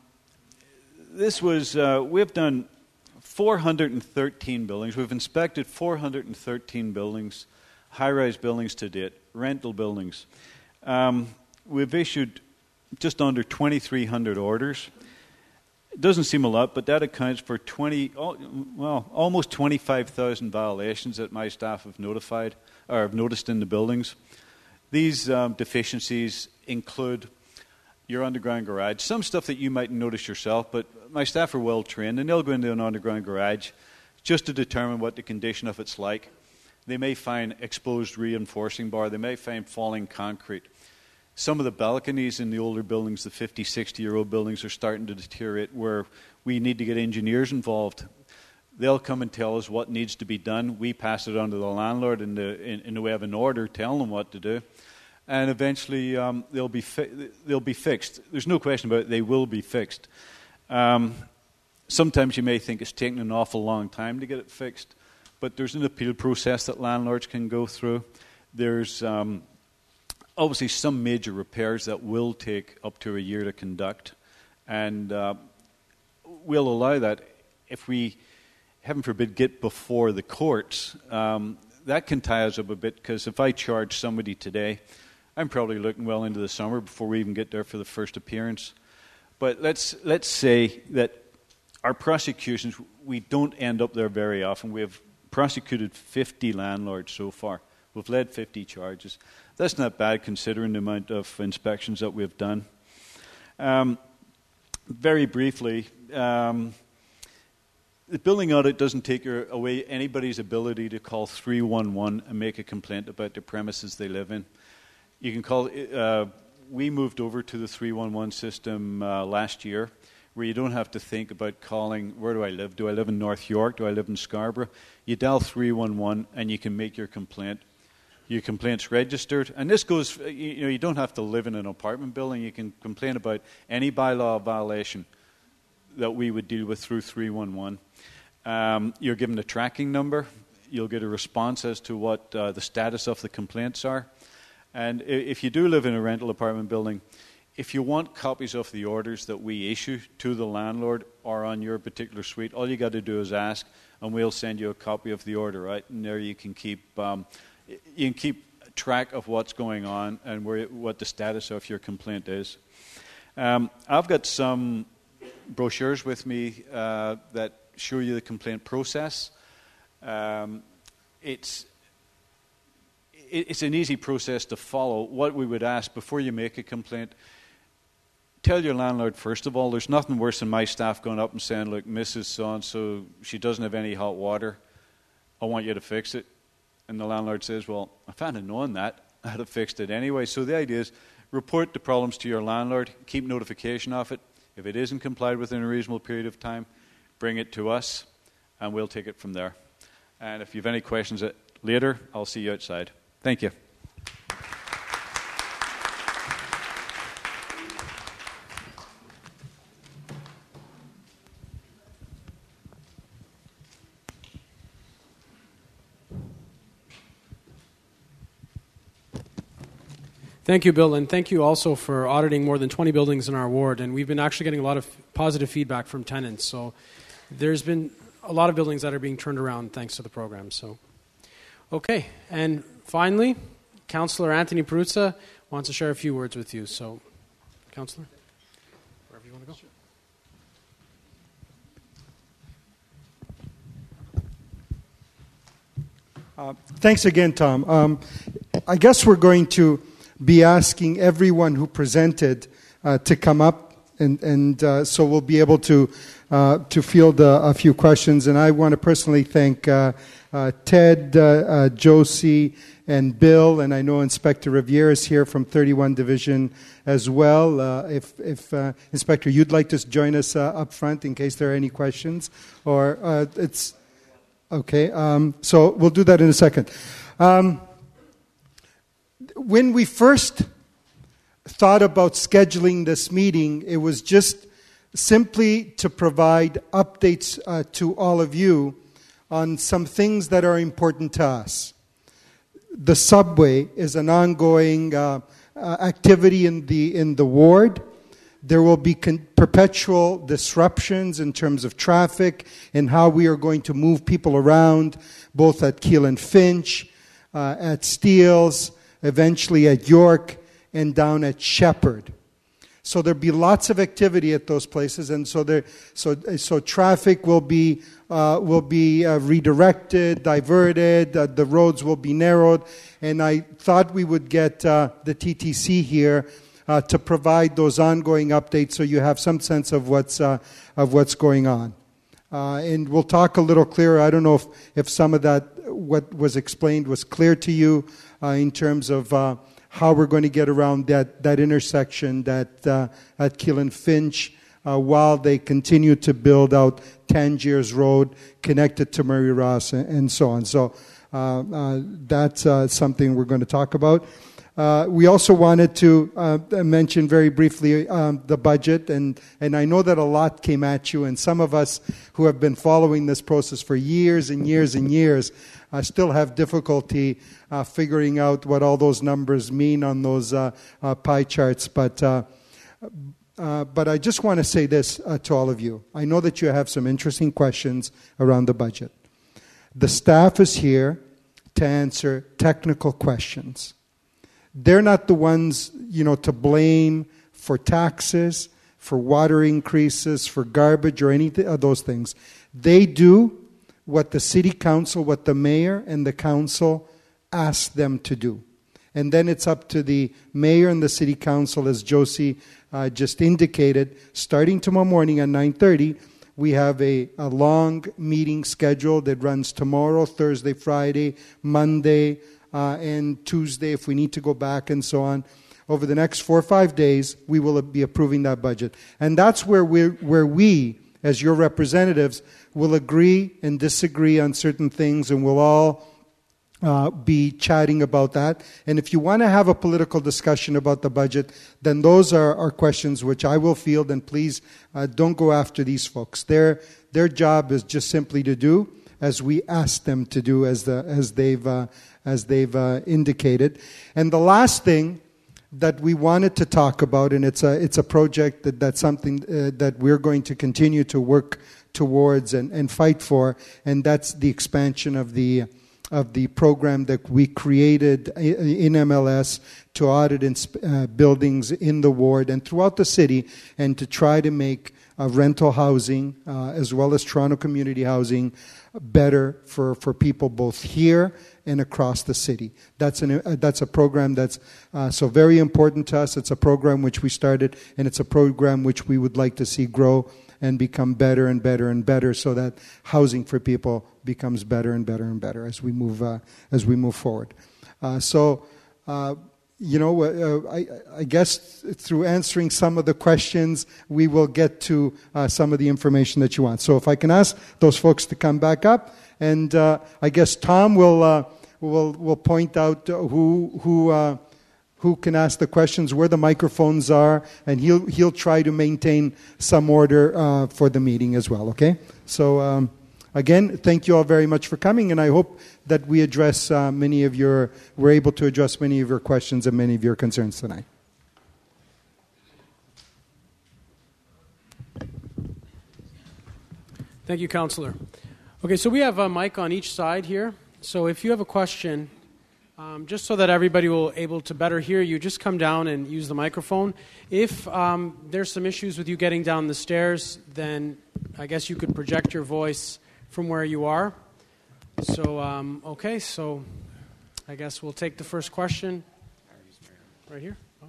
this was, uh, we've done four hundred thirteen buildings. We've inspected four hundred thirteen buildings, high-rise buildings to date, rental buildings. Um, we've issued just under twenty-three hundred orders. It doesn't seem a lot, but that accounts for twenty, well, almost twenty-five thousand violations that my staff have notified or have noticed in the buildings. These um, deficiencies include your underground garage, some stuff that you might notice yourself, but my staff are well trained, and they'll go into an underground garage just to determine what the condition of it's like. They may find exposed reinforcing bar, they may find falling concrete. Some of the balconies in the older buildings, the fifty, sixty-year-old buildings, are starting to deteriorate, where we need to get engineers involved. They'll come and tell us what needs to be done. We pass it on to the landlord in the, in, in the way of an order, telling them what to do. And eventually um, they'll, be fi- they'll be fixed. There's no question about it, they will be fixed. Um, sometimes you may think it's taking an awful long time to get it fixed, but there's an appeal process that landlords can go through. There's... Um, Obviously, some major repairs that will take up to a year to conduct, and uh, we'll allow that. If we, heaven forbid, get before the courts, um, that can tie us up a bit, because if I charge somebody today, I'm probably looking well into the summer before we even get there for the first appearance. But let's let's say that our prosecutions, we don't end up there very often. We have prosecuted fifty landlords so far. We've led fifty charges. That's not bad considering the amount of inspections that we've done. Um, very briefly, um, the building audit doesn't take away anybody's ability to call three one one and make a complaint about the premises they live in. You can call. Uh, we moved over to the three one one system uh, last year, where you don't have to think about calling, where do I live? Do I live in North York? Do I live in Scarborough? You dial three one one and you can make your complaint. Your complaint's registered, and this goes, you know, you don't have to live in an apartment building. You can complain about any bylaw violation that we would deal with through three one one. Um, you're given a tracking number. You'll get a response as to what uh, the status of the complaints are. And if you do live in a rental apartment building, if you want copies of the orders that we issue to the landlord or on your particular suite, all you got to do is ask, and we'll send you a copy of the order, right? And there you can keep... Um, You can keep track of what's going on and where, what the status of your complaint is. Um, I've got some brochures with me uh, that show you the complaint process. Um, it's it, it's an easy process to follow. What we would ask before you make a complaint, tell your landlord, first of all, there's nothing worse than my staff going up and saying, look, Missus So-and-so, she doesn't have any hot water. I want you to fix it. And the landlord says, well, if I hadn't known that, I'd have fixed it anyway. So the idea is report the problems to your landlord, keep notification of it. If it isn't complied with in a reasonable period of time, bring it to us, and we'll take it from there. And if you have any questions later, I'll see you outside. Thank you. Thank you, Bill, and thank you also for auditing more than twenty buildings in our ward. And we've been actually getting a lot of positive feedback from tenants. So there's been a lot of buildings that are being turned around thanks to the program. So, okay. And finally, Councillor Anthony Perruzza wants to share a few words with you. So, Councillor, wherever you want to go. Uh, thanks again, Tom. Um, I guess we're going to be asking everyone who presented uh, to come up, and, and uh, so we'll be able to uh, to field a, a few questions. And I want to personally thank uh, uh, Ted, uh, uh, Josie, and Bill, and I know Inspector Riviere is here from thirty-one Division as well. Uh, if, if uh, Inspector, you'd like to join us uh, up front in case there are any questions, or uh, it's okay. Um, so we'll do that in a second. Um, When we first thought about scheduling this meeting, it was just simply to provide updates uh, to all of you on some things that are important to us. The subway is an ongoing uh, uh, activity in the in the ward. There will be con- perpetual disruptions in terms of traffic and how we are going to move people around, both at Keele and Finch, uh, at Steeles, eventually at York, and down at Shepherd. So there'll be lots of activity at those places, and so there, so so traffic will be uh, will be uh, redirected, diverted. Uh, the roads will be narrowed, and I thought we would get uh, the T T C here uh, to provide those ongoing updates, so you have some sense of what's uh, of what's going on. Uh, and we'll talk a little clearer. I don't know if, if some of that, what was explained, was clear to you uh, in terms of uh, how we're going to get around that, that intersection that uh, at Keele and Finch uh, while they continue to build out Tangiers Road, connected to Murray Ross, and, and so on. So uh, uh, that's uh, something we're going to talk about. Uh, we also wanted to uh, mention very briefly um, the budget, and, and I know that a lot came at you, and some of us who have been following this process for years and years and years uh, still have difficulty uh, figuring out what all those numbers mean on those uh, uh, pie charts. But uh, uh, but I just want to say this uh, to all of you. I know that you have some interesting questions around the budget. The staff is here to answer technical questions. They're not the ones, you know, to blame for taxes, for water increases, for garbage, or any of those things. They do what the city council, what the mayor and the council ask them to do. And then it's up to the mayor and the city council, as Josie uh, just indicated, starting tomorrow morning at nine thirty, we have a, a long meeting scheduled that runs tomorrow, Thursday, Friday, Monday, Uh, and Tuesday, if we need to go back, and so on. Over the next four or five days, we will be approving that budget. And that's where we where we, as your representatives, will agree and disagree on certain things, and we'll all uh, be chatting about that. And if you want to have a political discussion about the budget, then those are, are questions which I will field, and please uh, don't go after these folks. Their, their job is just simply to do as we ask them to do, as the as they've uh, as they've uh, indicated. And the last thing that we wanted to talk about, and it's a it's a project that that's something uh, that we're going to continue to work towards and, and fight for, and that's the expansion of the of the program that we created in M L S to audit in, uh, buildings in the ward and throughout the city, and to try to make uh, rental housing, uh, as well as Toronto community housing, better for, for people both here and across the city. That's an uh, that's a program that's uh, so very important to us. It's a program which we started, and it's a program which we would like to see grow and become better and better and better, so that housing for people becomes better and better and better as we move uh, as we move forward. Uh, so. Uh, You know, uh, I, I guess through answering some of the questions, we will get to uh, some of the information that you want. So if I can ask those folks to come back up, and uh, I guess Tom will uh, will will point out who who uh, who can ask the questions, where the microphones are, and he'll he'll try to maintain some order uh, for the meeting as well. Okay, so. Um, Again, thank you all very much for coming, and I hope that we address uh, many of your, we're able to address many of your questions and many of your concerns tonight. Thank you, Councillor. Okay, so we have a mic on each side here. So if you have a question, um, just so that everybody will able to better hear you, just come down and use the microphone. If um, there's some issues with you getting down the stairs, then I guess you could project your voice from where you are. So, um, okay, so I guess we'll take the first question right here. Oh.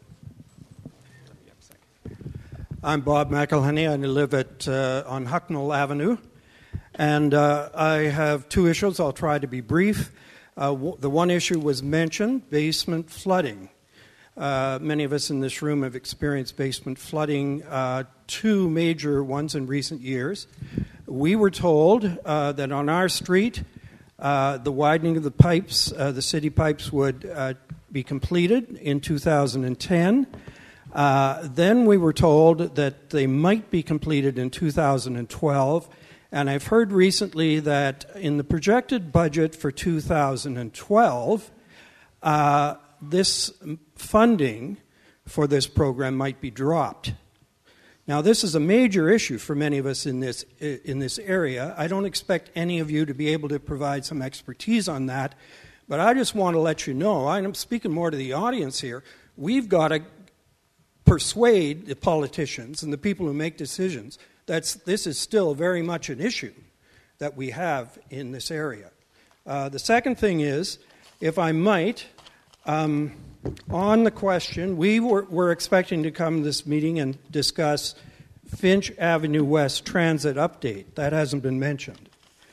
I'm Bob McElhenney. I live at uh, on Hucknall Avenue, and uh, I have two issues. I'll try to be brief. Uh, w- the one issue was mentioned, basement flooding. Uh, many of us in this room have experienced basement flooding, uh, two major ones in recent years. We were told uh, that on our street, uh, the widening of the pipes, uh, the city pipes, would uh, be completed in two thousand ten. Uh, then we were told that they might be completed in two thousand twelve. And I've heard recently that in the projected budget for two thousand twelve, uh, this funding for this program might be dropped. Now, this is a major issue for many of us in this in this area. I don't expect any of you to be able to provide some expertise on that, but I just want to let you know, I'm speaking more to the audience here, we've got to persuade the politicians and the people who make decisions that this is still very much an issue that we have in this area. Uh, the second thing is, if I might, um, on the question, we were, were expecting to come to this meeting and discuss Finch Avenue West transit update. That hasn't been mentioned.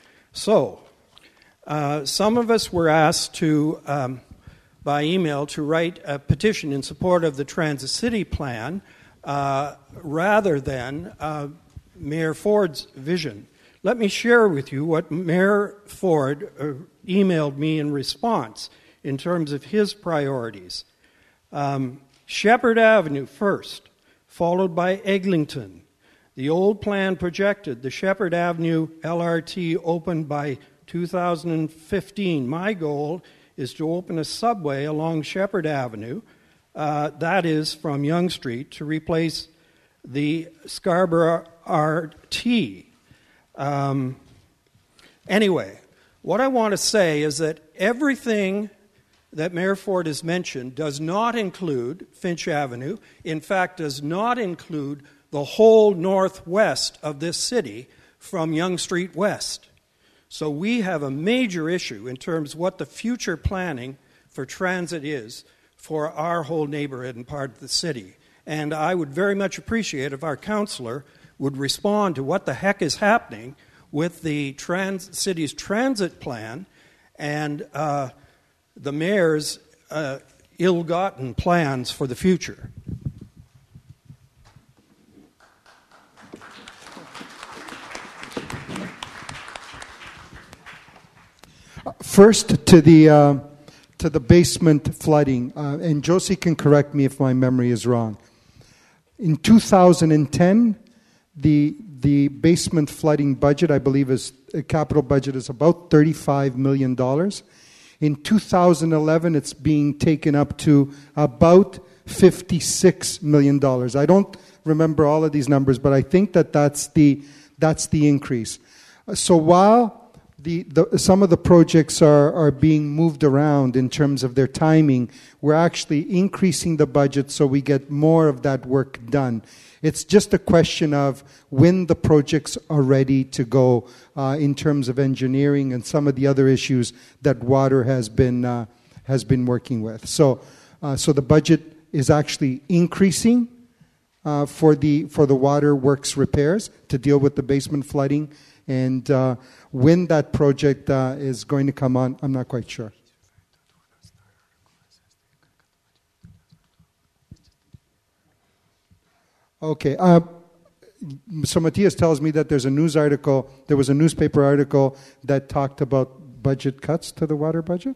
So, uh, some of us were asked to, um, by email, to write a petition in support of the Transit City plan uh, rather than uh, Mayor Ford's vision. Let me share with you what Mayor Ford uh, emailed me in response in terms of his priorities. Um, Shepherd Avenue first, followed by Eglinton. The old plan projected the Shepherd Avenue L R T opened by two thousand fifteen. My goal is to open a subway along Shepherd Avenue, uh, that is from Yonge Street, to replace the Scarborough R T. Um, anyway, what I want to say is that everything that Mayor Ford has mentioned does not include Finch Avenue, in fact, does not include the whole northwest of this city from Yonge Street West. So we have a major issue in terms of what the future planning for transit is for our whole neighborhood and part of the city. And I would very much appreciate if our councillor would respond to what the heck is happening with the trans- city's transit plan and uh, the mayor's uh, ill-gotten plans for the future. First, to the uh, to the basement flooding, uh, and Josie can correct me if my memory is wrong. In two thousand ten, the the basement flooding budget, I believe, is a capital budget is about thirty-five million dollars. In two thousand eleven, it's being taken up to about fifty-six million dollars. I don't remember all of these numbers, but I think that that's the that's the increase. So while The, the, some of the projects are, are being moved around in terms of their timing, we're actually increasing the budget so we get more of that work done. It's just a question of when the projects are ready to go uh, in terms of engineering and some of the other issues that water has been uh, has been working with. So, uh, so the budget is actually increasing uh, for the for the water works repairs to deal with the basement flooding. And uh, when that project uh, is going to come on, I'm not quite sure. Okay. Uh, so Matthias tells me that there's a news article, there was a newspaper article that talked about budget cuts to the water budget?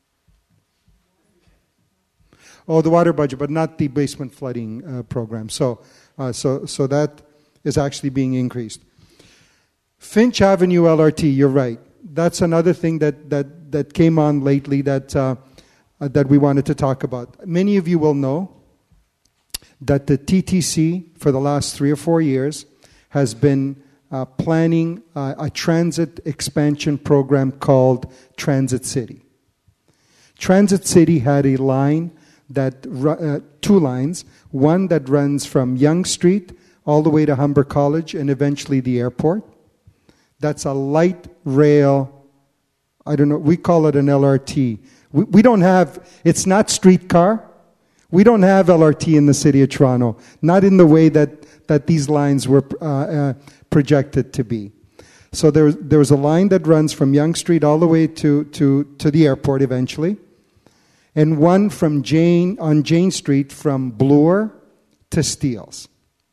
Oh, the water budget, but not the basement flooding uh, program. So, uh, so, so that is actually being increased. Finch Avenue L R T, you're right. That's another thing that, that, that came on lately that, uh, uh, that we wanted to talk about. Many of you will know that the T T C, for the last three or four years, has been uh, planning uh, a transit expansion program called Transit City. Transit City had a line that, uh, two lines, one that runs from Yonge Street all the way to Humber College and eventually the airport. That's a light rail, I don't know, we call it an L R T. We, we don't have, it's not streetcar. We don't have L R T in the city of Toronto, not in the way that, that these lines were uh, uh, projected to be. So there, there was a line that runs from Yonge Street all the way to, to, to the airport eventually, and one from Jane on Jane Street from Bloor to Steeles.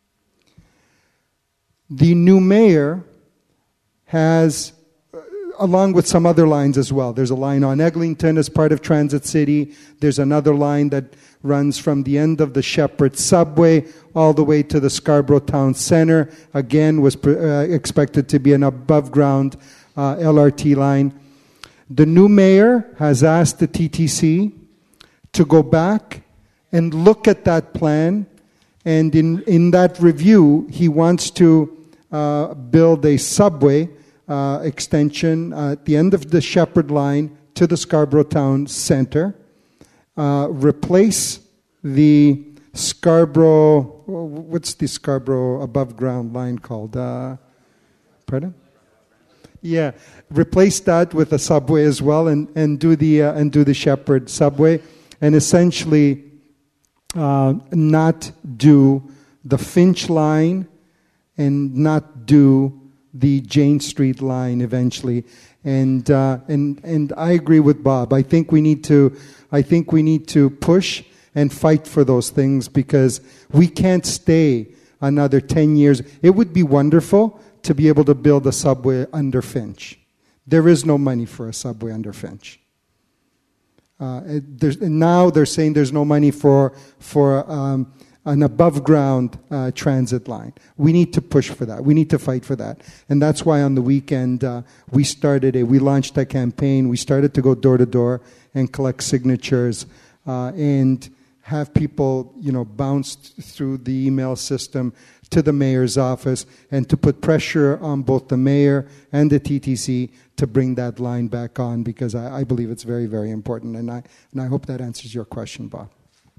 The new mayor has, along with some other lines as well. There's a line on Eglinton as part of Transit City. There's another line that runs from the end of the Shepherd subway all the way to the Scarborough Town Centre. Again, was uh, expected to be an above-ground uh, L R T line. The new mayor has asked the T T C to go back and look at that plan, and in, in that review, he wants to uh, build a subway Uh, extension uh, at the end of the Shepherd line to the Scarborough Town Centre, uh, replace the Scarborough, what's the Scarborough above ground line called? Uh, pardon? Yeah, replace that with a subway as well, and and do the uh, and do the Shepherd subway, and essentially uh, not do the Finch line, and not do the Jane Street line eventually, and uh, and and I agree with Bob. I think we need to, I think we need to push and fight for those things, because we can't stay another ten years. It would be wonderful to be able to build a subway under Finch. There is no money for a subway under Finch. Uh, there's, now they're saying there's no money for for. Um, an above-ground uh, transit line. We need to push for that. We need to fight for that. And that's why on the weekend uh, we started a, we launched a campaign. We started to go door-to-door and collect signatures uh, and have people, you know, bounce through the email system to the mayor's office, and to put pressure on both the mayor and the T T C to bring that line back on, because I, I believe it's very, very important. And I, and I hope that answers your question, Bob.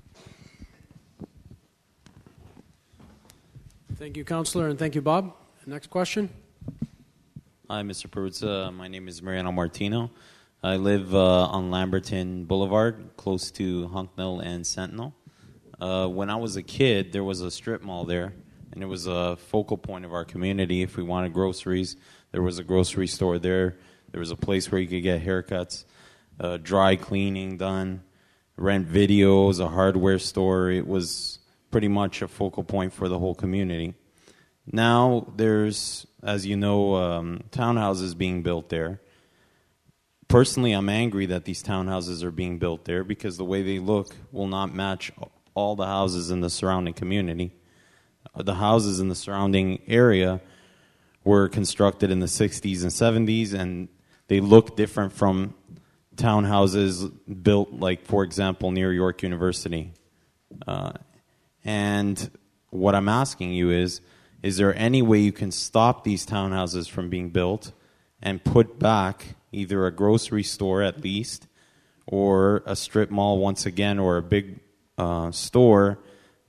Thank you, Councillor, and thank you, Bob. Next question. Hi, Mister Peruzza. My name is Mariano Martino. I live uh, on Lamberton Boulevard, close to Hunknall and Sentinel. Uh, when I was a kid, there was a strip mall there, and it was a focal point of our community. If we wanted groceries, there was a grocery store there. There was a place where you could get haircuts, uh, dry cleaning done, rent videos, a hardware store. It was pretty much a focal point for the whole community. Now there's, as you know, um, townhouses being built there. Personally, I'm angry that these townhouses are being built there, because the way they look will not match all the houses in the surrounding community. The houses in the surrounding area were constructed in the sixties and seventies, and they look different from townhouses built, like, for example, near York University. Uh, And what I'm asking you is, is there any way you can stop these townhouses from being built and put back either a grocery store at least, or a strip mall once again, or a big uh, store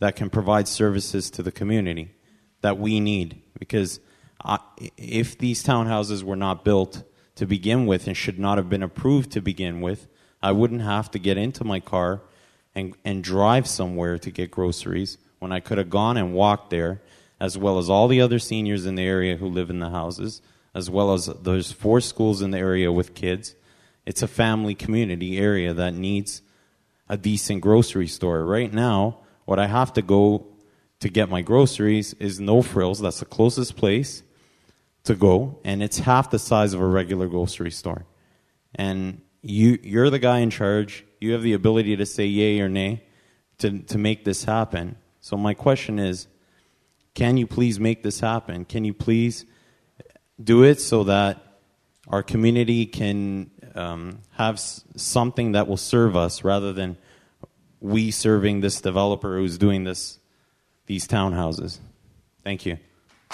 that can provide services to the community that we need. Because I, if these townhouses were not built to begin with and should not have been approved to begin with, I wouldn't have to get into my car and, and drive somewhere to get groceries when I could have gone and walked there, as well as all the other seniors in the area who live in the houses, as well as there's four schools in the area with kids. It's a family community area that needs a decent grocery store. Right now, what I have to go to get my groceries is No Frills. That's the closest place to go, and it's half the size of a regular grocery store. And you, you're the guy in charge. You have the ability to say yay or nay to, to make this happen. So my question is, can you please make this happen? Can you please do it so that our community can um, have s- something that will serve us rather than we serving this developer who's doing this, these townhouses? Thank you.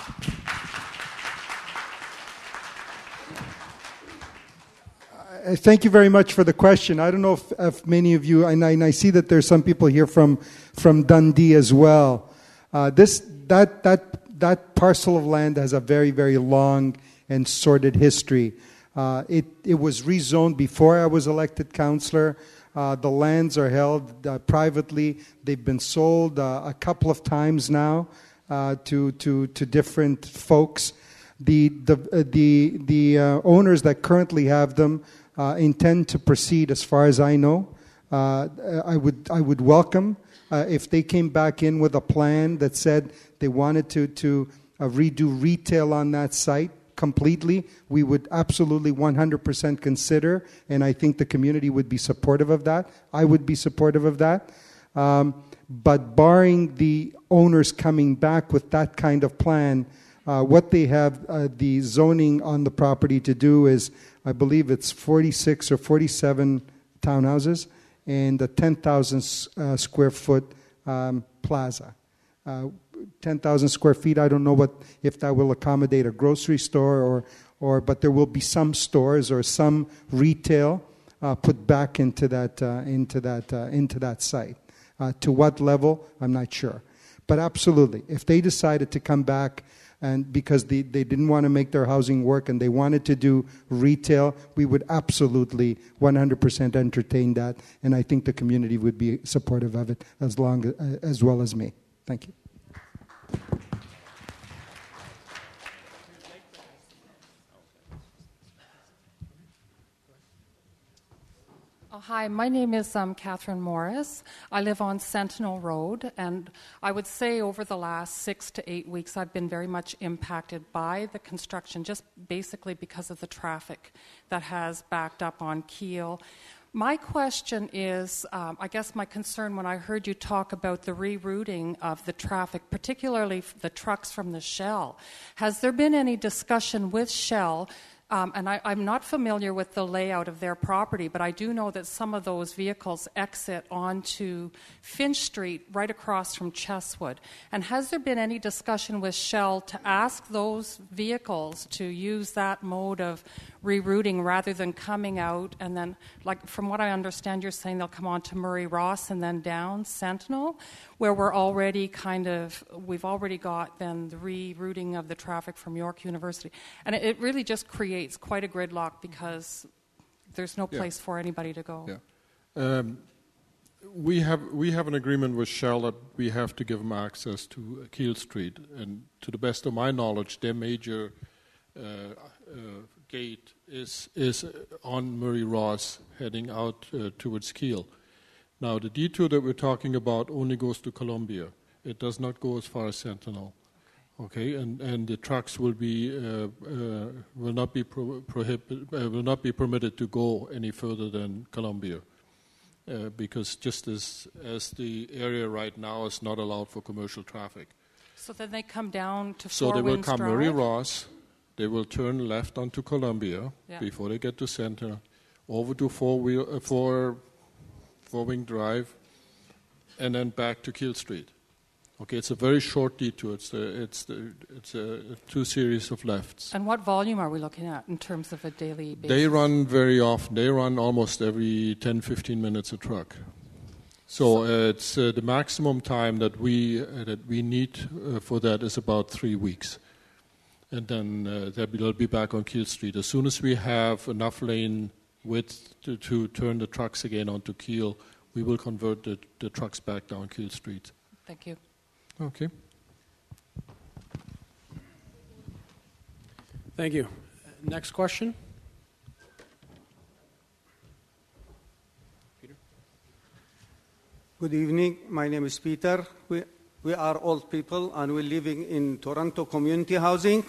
Uh, Thank you very much for the question. I don't know if, if many of you, and I, and I see that there's some people here from, from Dundee as well. Uh, this that that that parcel of land has a very, very long and sordid history. Uh, it it was rezoned before I was elected councillor. Uh, the lands are held uh, privately. They've been sold uh, a couple of times now uh, to to to different folks. The the uh, the the uh, owners that currently have them uh, intend to proceed, as far as I know. Uh, I would I would welcome uh, if they came back in with a plan that said they wanted to to uh, redo retail on that site completely. We would absolutely one hundred percent consider, and I think the community would be supportive of that. I would be supportive of that. Um, but barring the owners coming back with that kind of plan, uh, what they have uh, the zoning on the property to do is, I believe it's forty-six or forty-seven townhouses and a ten thousand uh, square foot um, plaza. Uh, ten thousand square feet, I don't know what if that will accommodate a grocery store or, or but there will be some stores or some retail uh, put back into that uh, into that uh, into that site. Uh, to what level, I'm not sure. But absolutely, if they decided to come back and because they, they didn't want to make their housing work and they wanted to do retail, we would absolutely one hundred percent entertain that, and I think the community would be supportive of it as long uh, as well as me. Thank you. Oh, hi, my name is um, Catherine Morris. I live on Sentinel Road, and I would say over the last six to eight weeks I've been very much impacted by the construction, just basically because of the traffic that has backed up on Keele. My question is, um, I guess my concern when I heard you talk about the rerouting of the traffic, particularly the trucks from the Shell, has there been any discussion with Shell? Um, and I, I'm not familiar with the layout of their property, but I do know that some of those vehicles exit onto Finch Street right across from Chesswood. And has there been any discussion with Shell to ask those vehicles to use that mode of rerouting rather than coming out and then, like from what I understand, you're saying they'll come on to Murray Ross and then down Sentinel, where we're already kind of, we've already got then the rerouting of the traffic from York University. And it, it really just creates quite a gridlock because there's no place yeah. for anybody to go. Yeah. Um, we have we have an agreement with Shell that we have to give them access to Keele Street, and to the best of my knowledge, their major uh, uh, gate is is on Murray Ross, heading out uh, towards Keele. Now, the detour that we're talking about only goes to Columbia. It does not go as far as Sentinel. Okay, and, and the trucks will be uh, uh, will not be pro- prohibit uh, will not be permitted to go any further than Columbia, uh, because just as as the area right now is not allowed for commercial traffic. So then they come down to So Four they will Winds come Drive? Murray Ross. They will turn left onto Columbia yeah. before they get to Center, over to Four Wheel uh, Four Four Wing Drive, and then back to Keele Street. Okay, it's a very short detour. It's a, it's the, it's a two series of lefts. And what volume are we looking at in terms of a daily basis? They run very often. They run almost every ten, fifteen minutes a truck. So uh, it's uh, the maximum time that we uh, that we need uh, for that is about three weeks, and then uh, they'll be back on Kiel Street as soon as we have enough lane width to, to turn the trucks again onto Kiel. We will convert the, the trucks back down Kiel Street. Thank you. Okay. Thank you. Next question. Peter. Good evening. My name is Peter. We, we are old people and we're living in Toronto community housing.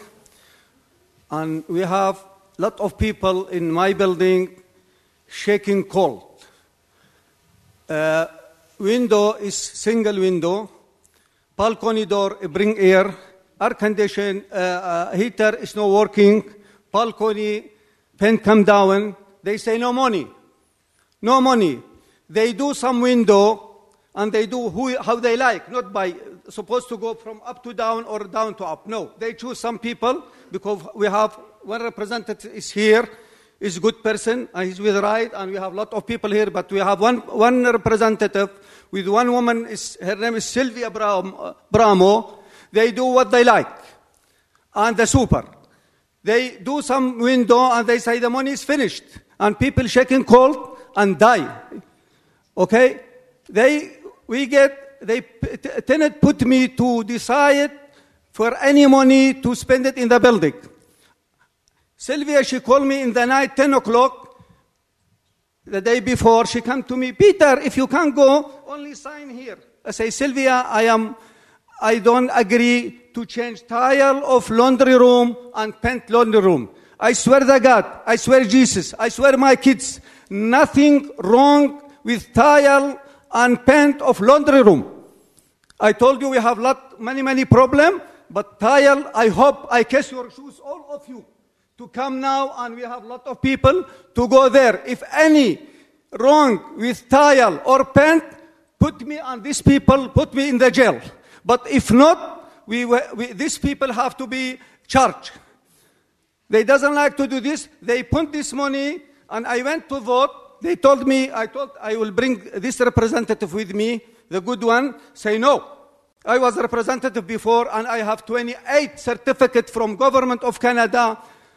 And we have a lot of people in my building shaking cold. Uh, window is single window. Balcony door bring air. Air condition uh, uh, heater is not working. Balcony pen come down. They say no money. No money. They do some window and they do who, how they like, not by supposed to go from up to down or down to up. No, they choose some people because we have one representative is here, is a good person, and he's with right, and we have a lot of people here, but we have one, one representative with one woman, is, her name is Sylvia Bram, Bramo. They do what they like. And the super. They do some window and they say the money is finished. And people shaking cold and die. Okay? They, we get, they, tenant put me to decide for any money to spend it in the building. Sylvia, she called me in the night, ten o'clock, the day before. She come to me, Peter, if you can't go, only sign here. I say, Sylvia, I am... I don't agree to change tile of laundry room and paint laundry room. I swear to God, I swear Jesus, I swear my kids, nothing wrong with tile and paint of laundry room. I told you we have lot, many, many problem, but tile, I hope I kiss your shoes, all of you, to come now, and we have lot of people to go there. If any wrong with tile or paint, put me and these people, put me in the jail. But if not, we, we, these people have to be charged. They doesn't like to do this. They put this money, and I went to vote. They told me, I told I will bring this representative with me, the good one. Say no. I was a representative before, and I have twenty-eight certificates from government of Canada,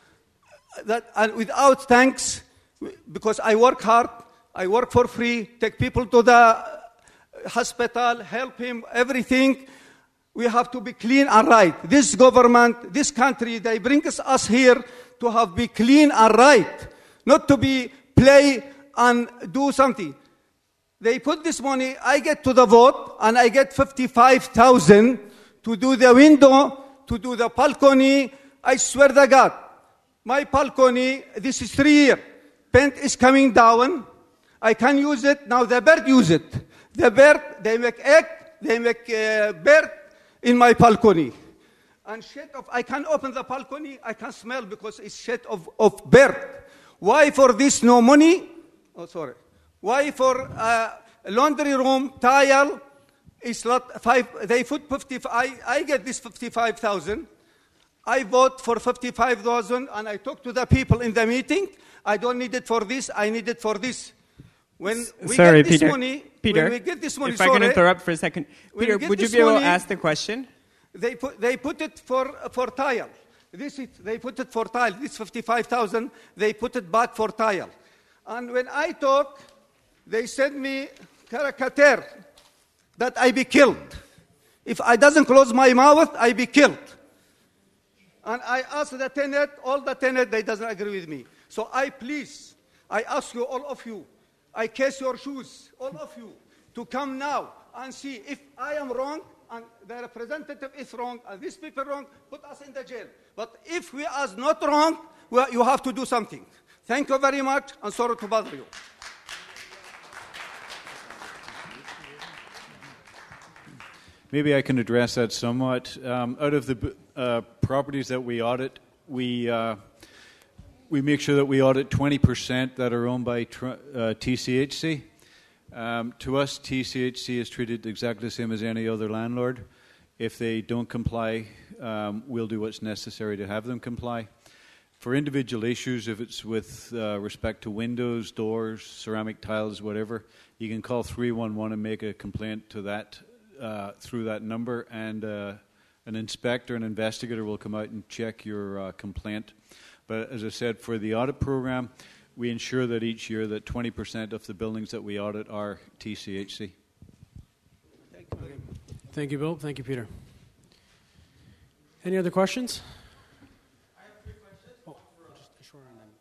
that, and without thanks, because I work hard, I work for free, take people to the hospital, help him, everything. We have to be clean and right. This government, this country, they bring us here to have be clean and right, not to be play and do something. They put this money, I get to the vote, and I get fifty-five thousand to do the window, to do the balcony. I swear to God, my balcony, this is three years. Paint is coming down. I can use it. Now the bird use it. The bird, they make egg, they make uh, bird in my balcony. And shit of, I can open the balcony, I can smell because it's shit of, of bird. Why for this no money? Oh, sorry. Why for uh, laundry room tile is lot five, they put fifty-five, I, I get this fifty-five thousand. I vote for fifty-five thousand and I talk to the people in the meeting. I don't need it for this, I need it for this. When we sorry, get this Peter. money, Peter, when we get this money, if sorry, I can interrupt for a second. Peter, we would you this be able money, to ask the question? They put, they put it for, for tile. This is, they put it for tile. This fifty-five thousand, they put it back for tile. And when I talk, they send me caricature that I be killed. If I doesn't close my mouth, I be killed. And I ask the tenant, all the tenant, they doesn't agree with me. So I please, I ask you, all of you, I kiss your shoes, all of you, to come now and see if I am wrong and the representative is wrong and these people wrong, put us in the jail. But if we are not wrong, well, you have to do something. Thank you very much, and sorry to bother you. Maybe I can address that somewhat. Um, out of the uh, properties that we audit, we uh, we make sure that we audit twenty percent that are owned by tr- uh, T C H C. Um, to us, T C H C is treated exactly the same as any other landlord. If they don't comply, um, we'll do what's necessary to have them comply. For individual issues, if it's with uh, respect to windows, doors, ceramic tiles, whatever, you can call three one one and make a complaint to that uh, through that number, and uh, an inspector, an investigator will come out and check your uh, complaint. But as I said, for the audit program, we ensure that each year that twenty percent of the buildings that we audit are T C H C. Thank you, Thank you, Bill. Thank you, Peter. Any other questions? I have three questions. Oh, just a short one.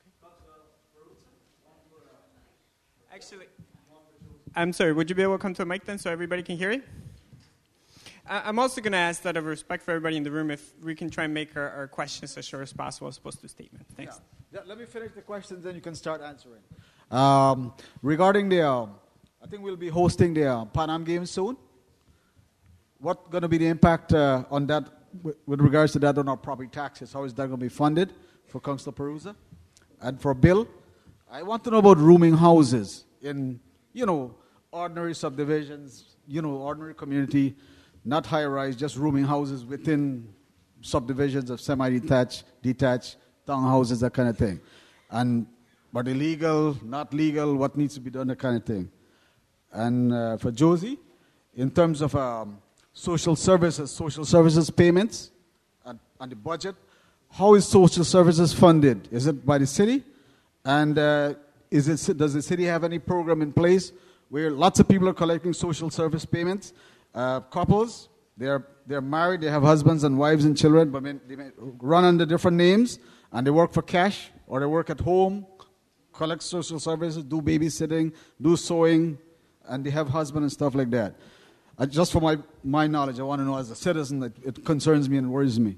Actually, I'm sorry, would you be able to come to a mic then so everybody can hear it? I'm also going to ask that of respect for everybody in the room, if we can try and make our, our questions as short as possible as opposed to a statement. Thanks. Yeah. Yeah, let me finish the questions, then you can start answering. Um, regarding the, uh, I think we'll be hosting the uh, Pan Am Games soon. What's going to be the impact uh, on that, with, with regards to that on our property taxes? How is that going to be funded for Councillor Perusa? And for Bill, I want to know about rooming houses in, you know, ordinary subdivisions, you know, ordinary community. Not high-rise, just rooming houses within subdivisions of semi-detached, detached, townhouses, that kind of thing. And but illegal, not legal, what needs to be done, that kind of thing. And uh, for Josie, in terms of um, social services, social services payments and, and the budget, how is social services funded? Is it by the city? And uh, is it, does the city have any program in place where lots of people are collecting social service payments? Uh, couples, they're they're married, they have husbands and wives and children, but may, they may run under different names, and they work for cash, or they work at home, collect social services, do babysitting, do sewing, and they have husband and stuff like that. Uh, just for my, my knowledge, I want to know as a citizen that it concerns me and worries me.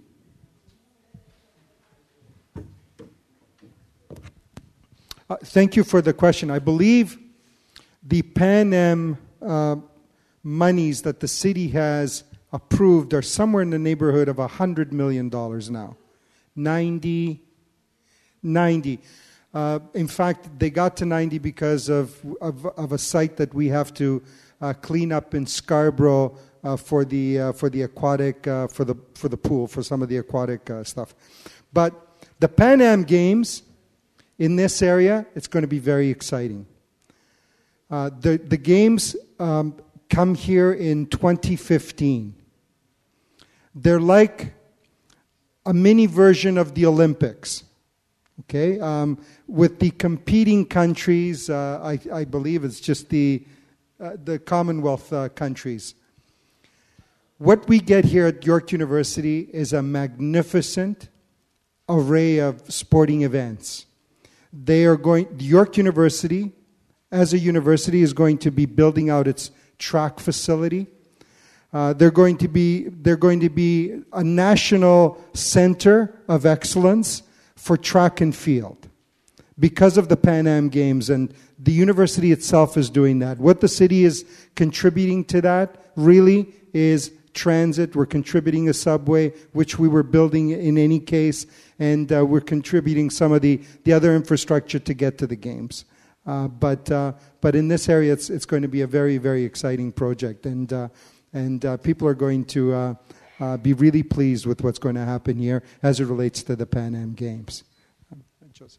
Uh, thank you for the question. I believe the Pan Am uh, monies that the city has approved are somewhere in the neighborhood of one hundred million dollars now. ninety, ninety. Uh, in fact, they got to ninety because of, of, of a site that we have to uh, clean up in Scarborough uh, for the uh, for the aquatic, uh, for the for the pool, for some of the aquatic uh, stuff. But the Pan Am Games in this area, it's going to be very exciting. Uh, the, the games um, come here in twenty fifteen. They're like a mini version of the Olympics, okay? Um, with the competing countries, uh, I, I believe it's just the, uh, the Commonwealth uh, countries. What we get here at York University is a magnificent array of sporting events. They are going, York University, as a university, is going to be building out its track facility. Uh, they're going to be they're going to be a national center of excellence for track and field because of the Pan Am Games, and the university itself is doing that. What the city is contributing to that really is transit. We're contributing a subway, which we were building in any case, and uh, we're contributing some of the, the other infrastructure to get to the games. Uh, but uh, but in this area, it's it's going to be a very, very exciting project, and uh, and uh, people are going to uh, uh, be really pleased with what's going to happen here as it relates to the Pan Am Games. Joseph.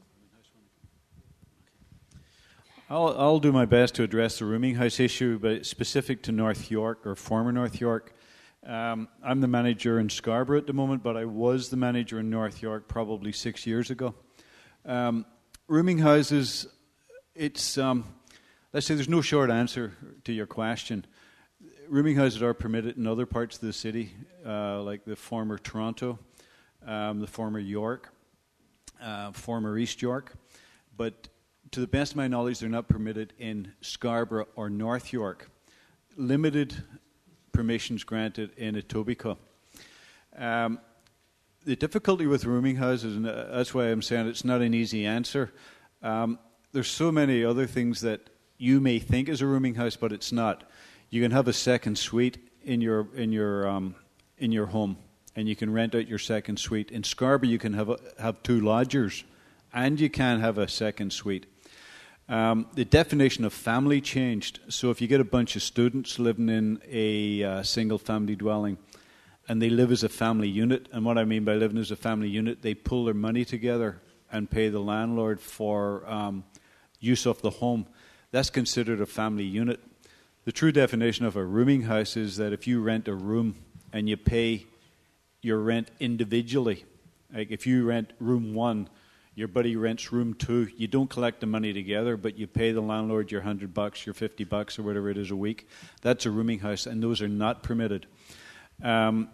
I'll, I'll do my best to address the rooming house issue, but specific to North York or former North York. Um, I'm the manager in Scarborough at the moment, but I was the manager in North York probably six years ago. Um, rooming houses, it's, um, let's say there's no short answer to your question. Rooming houses are permitted in other parts of the city, uh, like the former Toronto, um, the former York, uh, former East York, but to the best of my knowledge, they're not permitted in Scarborough or North York. Limited permissions granted in Etobicoke. Um, the difficulty with rooming houses, and that's why I'm saying it's not an easy answer, um, there's so many other things that you may think is a rooming house, but it's not. You can have a second suite in your in your um, in your home, and you can rent out your second suite. In Scarborough, you can have a, have two lodgers, and you can have a second suite. Um, the definition of family changed. So if you get a bunch of students living in a uh, single-family dwelling, and they live as a family unit. And what I mean by living as a family unit, they pull their money together and pay the landlord for um, use of the home. That's considered a family unit. The true definition of a rooming house is that if you rent a room and you pay your rent individually, like if you rent room one, your buddy rents room two, you don't collect the money together, but you pay the landlord your hundred bucks, your fifty bucks, or whatever it is a week. That's a rooming house, and those are not permitted. Um,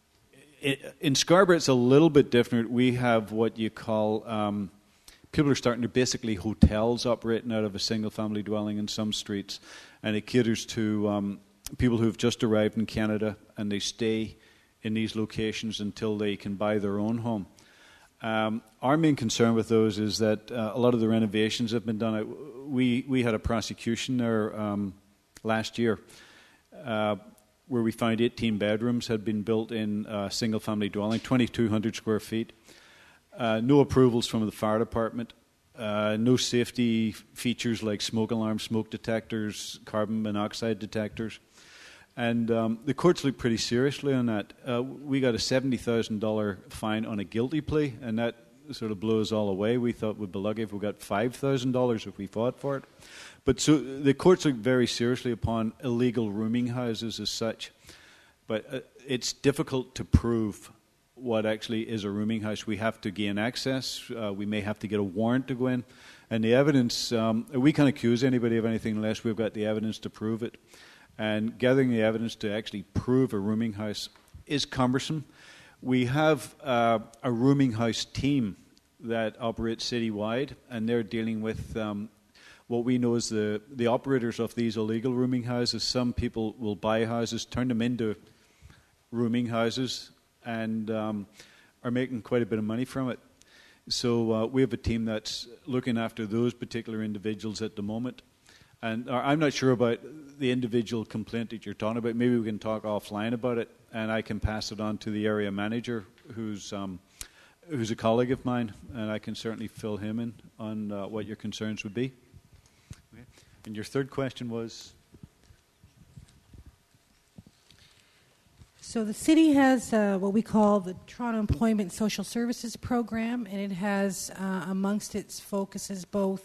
it, in Scarborough, it's a little bit different. We have what you call, um, people are starting to basically hotels operating out of a single-family dwelling in some streets, and it caters to um, people who have just arrived in Canada, and they stay in these locations until they can buy their own home. Um, our main concern with those is that uh, a lot of the renovations have been done. We we had a prosecution there um, last year uh, where we found eighteen bedrooms had been built in a single-family dwelling, twenty-two hundred square feet. Uh, no approvals from the fire department. Uh, no safety features like smoke alarms, smoke detectors, carbon monoxide detectors. And um, the courts looked pretty seriously on that. Uh, we got a seventy thousand dollars fine on a guilty plea, and that sort of blew us all away. We thought we'd be lucky if we got five thousand dollars if we fought for it. But so the courts looked very seriously upon illegal rooming houses as such. But uh, it's difficult to prove what actually is a rooming house. We have to gain access. Uh, we may have to get a warrant to go in. And the evidence, um, we can't accuse anybody of anything unless we've got the evidence to prove it. And gathering the evidence to actually prove a rooming house is cumbersome. We have uh, a rooming house team that operates citywide, and they're dealing with um, what we know as the, the operators of these illegal rooming houses. Some people will buy houses, turn them into rooming houses, and um, are making quite a bit of money from it. So uh, we have a team that's looking after those particular individuals at the moment. And I'm not sure about the individual complaint that you're talking about. Maybe we can talk offline about it, and I can pass it on to the area manager, who's um, who's a colleague of mine, and I can certainly fill him in on uh, what your concerns would be. Okay. And your third question was? So the city has uh, what we call the Toronto Employment Social Services Program, and it has uh, amongst its focuses both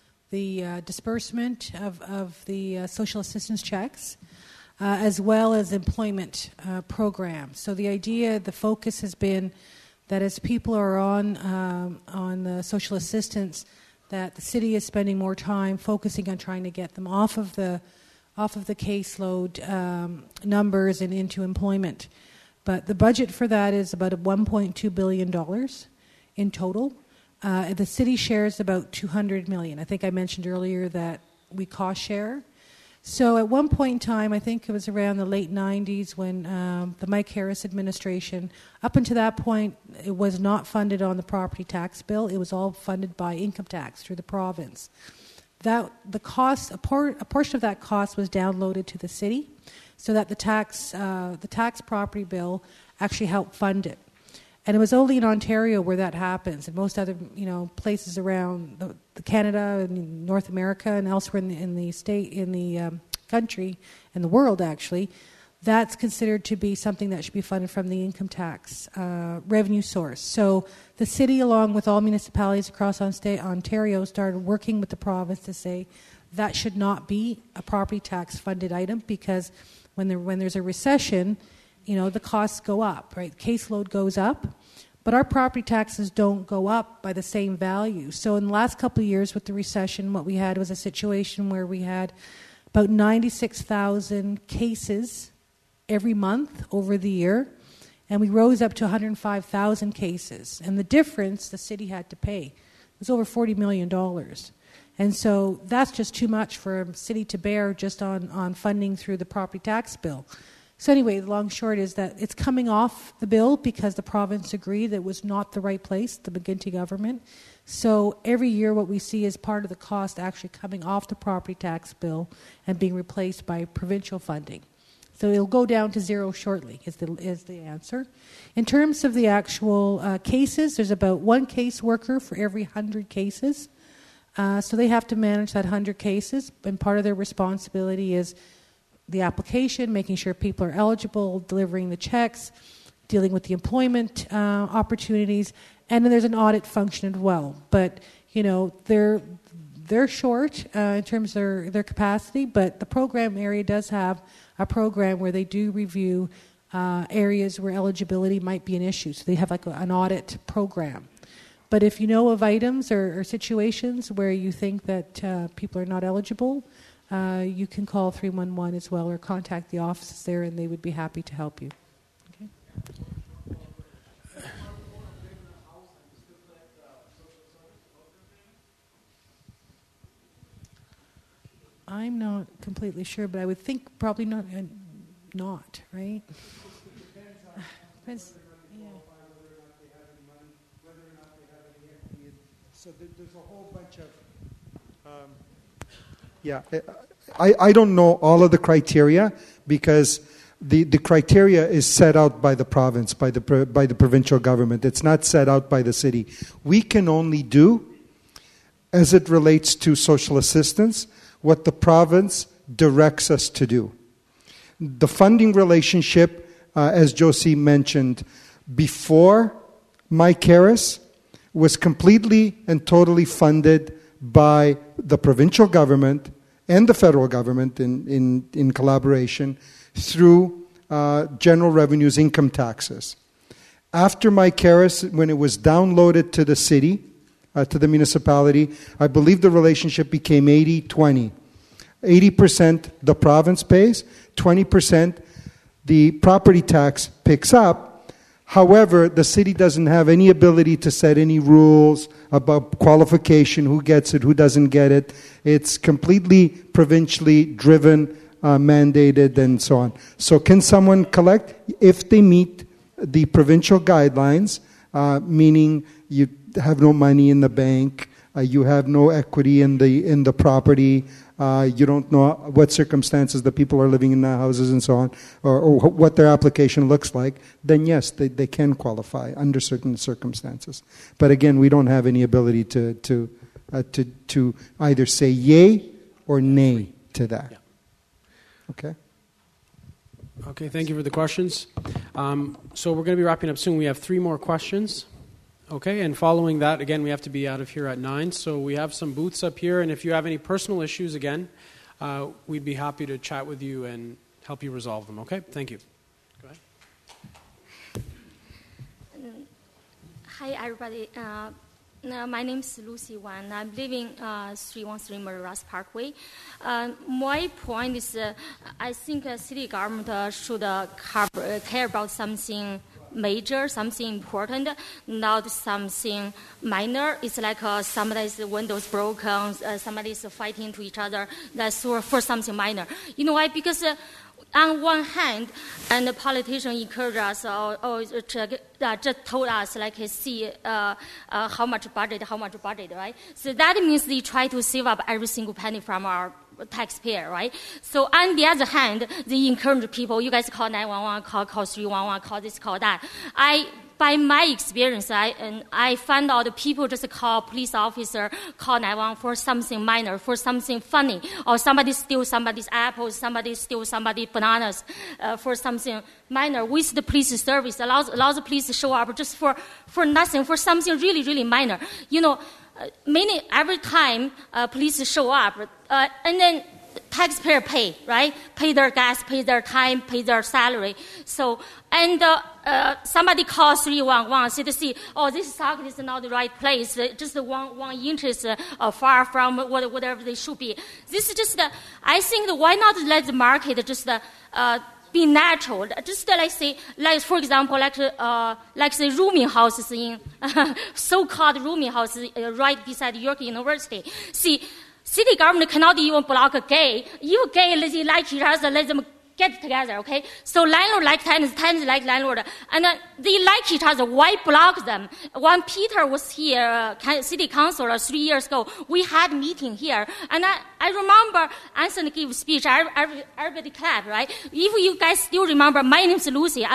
the uh, disbursement of, of the uh, social assistance checks, uh, as well as employment uh, programs. So the idea, the focus has been that as people are on um, on the social assistance, that the city is spending more time focusing on trying to get them off of the off of the caseload um, numbers and into employment. But the budget for that is about one point two billion dollars in total. Uh, the city shares about two hundred million dollars. I think I mentioned earlier that we cost share. So at one point in time, I think it was around the late nineties when um, the Mike Harris administration, up until that point, it was not funded on the property tax bill. It was all funded by income tax through the province. That the cost, a, por- a portion of that cost was downloaded to the city, so that the tax, uh, the tax property bill actually helped fund it. And it was only in Ontario where that happens. In most other, you know, places around the, the Canada and North America and elsewhere in the, in the state, in the um, country, and the world actually, that's considered to be something that should be funded from the income tax uh, revenue source. So the city, along with all municipalities across Ontario, started working with the province to say that should not be a property tax funded item, because when there when there's a recession, you know, the costs go up, right? Caseload goes up, but our property taxes don't go up by the same value. So in the last couple of years with the recession, what we had was a situation where we had about ninety-six thousand cases every month over the year, and we rose up to one hundred five thousand cases. And the difference the city had to pay was over forty million dollars. And so that's just too much for a city to bear just on, on funding through the property tax bill. So anyway, the long short is that it's coming off the bill because the province agreed that it was not the right place, the McGuinty government. So every year what we see is part of the cost actually coming off the property tax bill and being replaced by provincial funding. So it'll go down to zero shortly is the, is the answer. In terms of the actual uh, cases, there's about one case worker for every one hundred cases. Uh, so they have to manage that one hundred cases, and part of their responsibility is the application, making sure people are eligible, delivering the checks, dealing with the employment uh, opportunities, and then there's an audit function as well. But, you know, they're they're short uh, in terms of their, their capacity, but the program area does have a program where they do review uh, areas where eligibility might be an issue. So they have like a, an audit program. But if you know of items or, or situations where you think that uh, people are not eligible, uh, you can call three one one as well or contact the offices there, and they would be happy to help you. Okay. I'm not completely sure, but I would think probably not. Uh, not, right? Depends. Yeah. So there's a whole bunch of... Um, yeah, I, I don't know all of the criteria because the, the criteria is set out by the province, by the by the provincial government. It's not set out by the city. We can only do, as it relates to social assistance, what the province directs us to do. The funding relationship, uh, as Josie mentioned, before MyCaris was completely and totally funded by the provincial government and the federal government in, in, in collaboration through uh, general revenues, income taxes. After MyCaris, when it was downloaded to the city, uh, to the municipality, I believe the relationship became eighty twenty. eighty percent the province pays, twenty percent the property tax picks up. However, the city doesn't have any ability to set any rules about qualification, who gets it, who doesn't get it. It's completely provincially driven, uh, mandated, and so on. So can someone collect? If they meet the provincial guidelines, uh, meaning you have no money in the bank, uh, you have no equity in the in the property, Uh, you don't know what circumstances the people are living in the houses and so on, or, or what their application looks like, then yes, they, they can qualify under certain circumstances. But again, we don't have any ability to to uh, to, to either say yay or nay to that. Yeah. Okay? Okay, thank you for the questions. Um, so we're going to be wrapping up soon. We have three more questions. Okay, and following that, again, we have to be out of here at nine. So we have some booths up here, and if you have any personal issues, again, uh, we'd be happy to chat with you and help you resolve them. Okay, thank you. Go ahead. Um, hi, everybody. Uh, uh, my name is Lucy Wan. I'm living uh, three one three Murray-Ross Parkway. Uh, my point is, uh, I think uh, city government uh, should uh, cover, care about something major, something important, not something minor. It's like uh, somebody's windows broken, uh, somebody's fighting to each other. That's for, for something minor. You know why? Because uh, on one hand, and the politician encourage us, or, or uh, just told us, like, see uh, uh, how much budget, how much budget, right? So that means they try to save up every single penny from our taxpayer, right? So on the other hand, they encourage people, you guys call nine one one, call, call three one one, call this, call that. I, by my experience, I, and I found out people just call police officer, call nine one one for something minor, for something funny, or somebody steal somebody's apples, somebody steal somebody's bananas, uh, for something minor. With the police service, allows, allows the police to show up just for, for nothing, for something really, really minor. You know, Uh, many every time uh, police show up, uh, and then taxpayer pay, right? Pay their gas, pay their time, pay their salary. So, and uh, uh, somebody calls three one one, say to see, oh, this socket is not the right place, uh, just one one inches uh, uh, far from what, whatever they should be. This is just, uh, I think, that why not let the market just uh, uh, be natural. Just like say, like for example, like uh, like the rooming houses in uh, so-called rooming houses uh, right beside York University. See, city government cannot even block a gay. If gay they like each other, let them get together. Okay, so landlord like tenants, tenants like landlord, and uh, they like each other. Why block them? When Peter was here, uh, city councilor three years ago, we had a meeting here, and I, I remember Anthony gave a speech. Everybody clapped, right? If you guys still remember, my name is Lucy. I,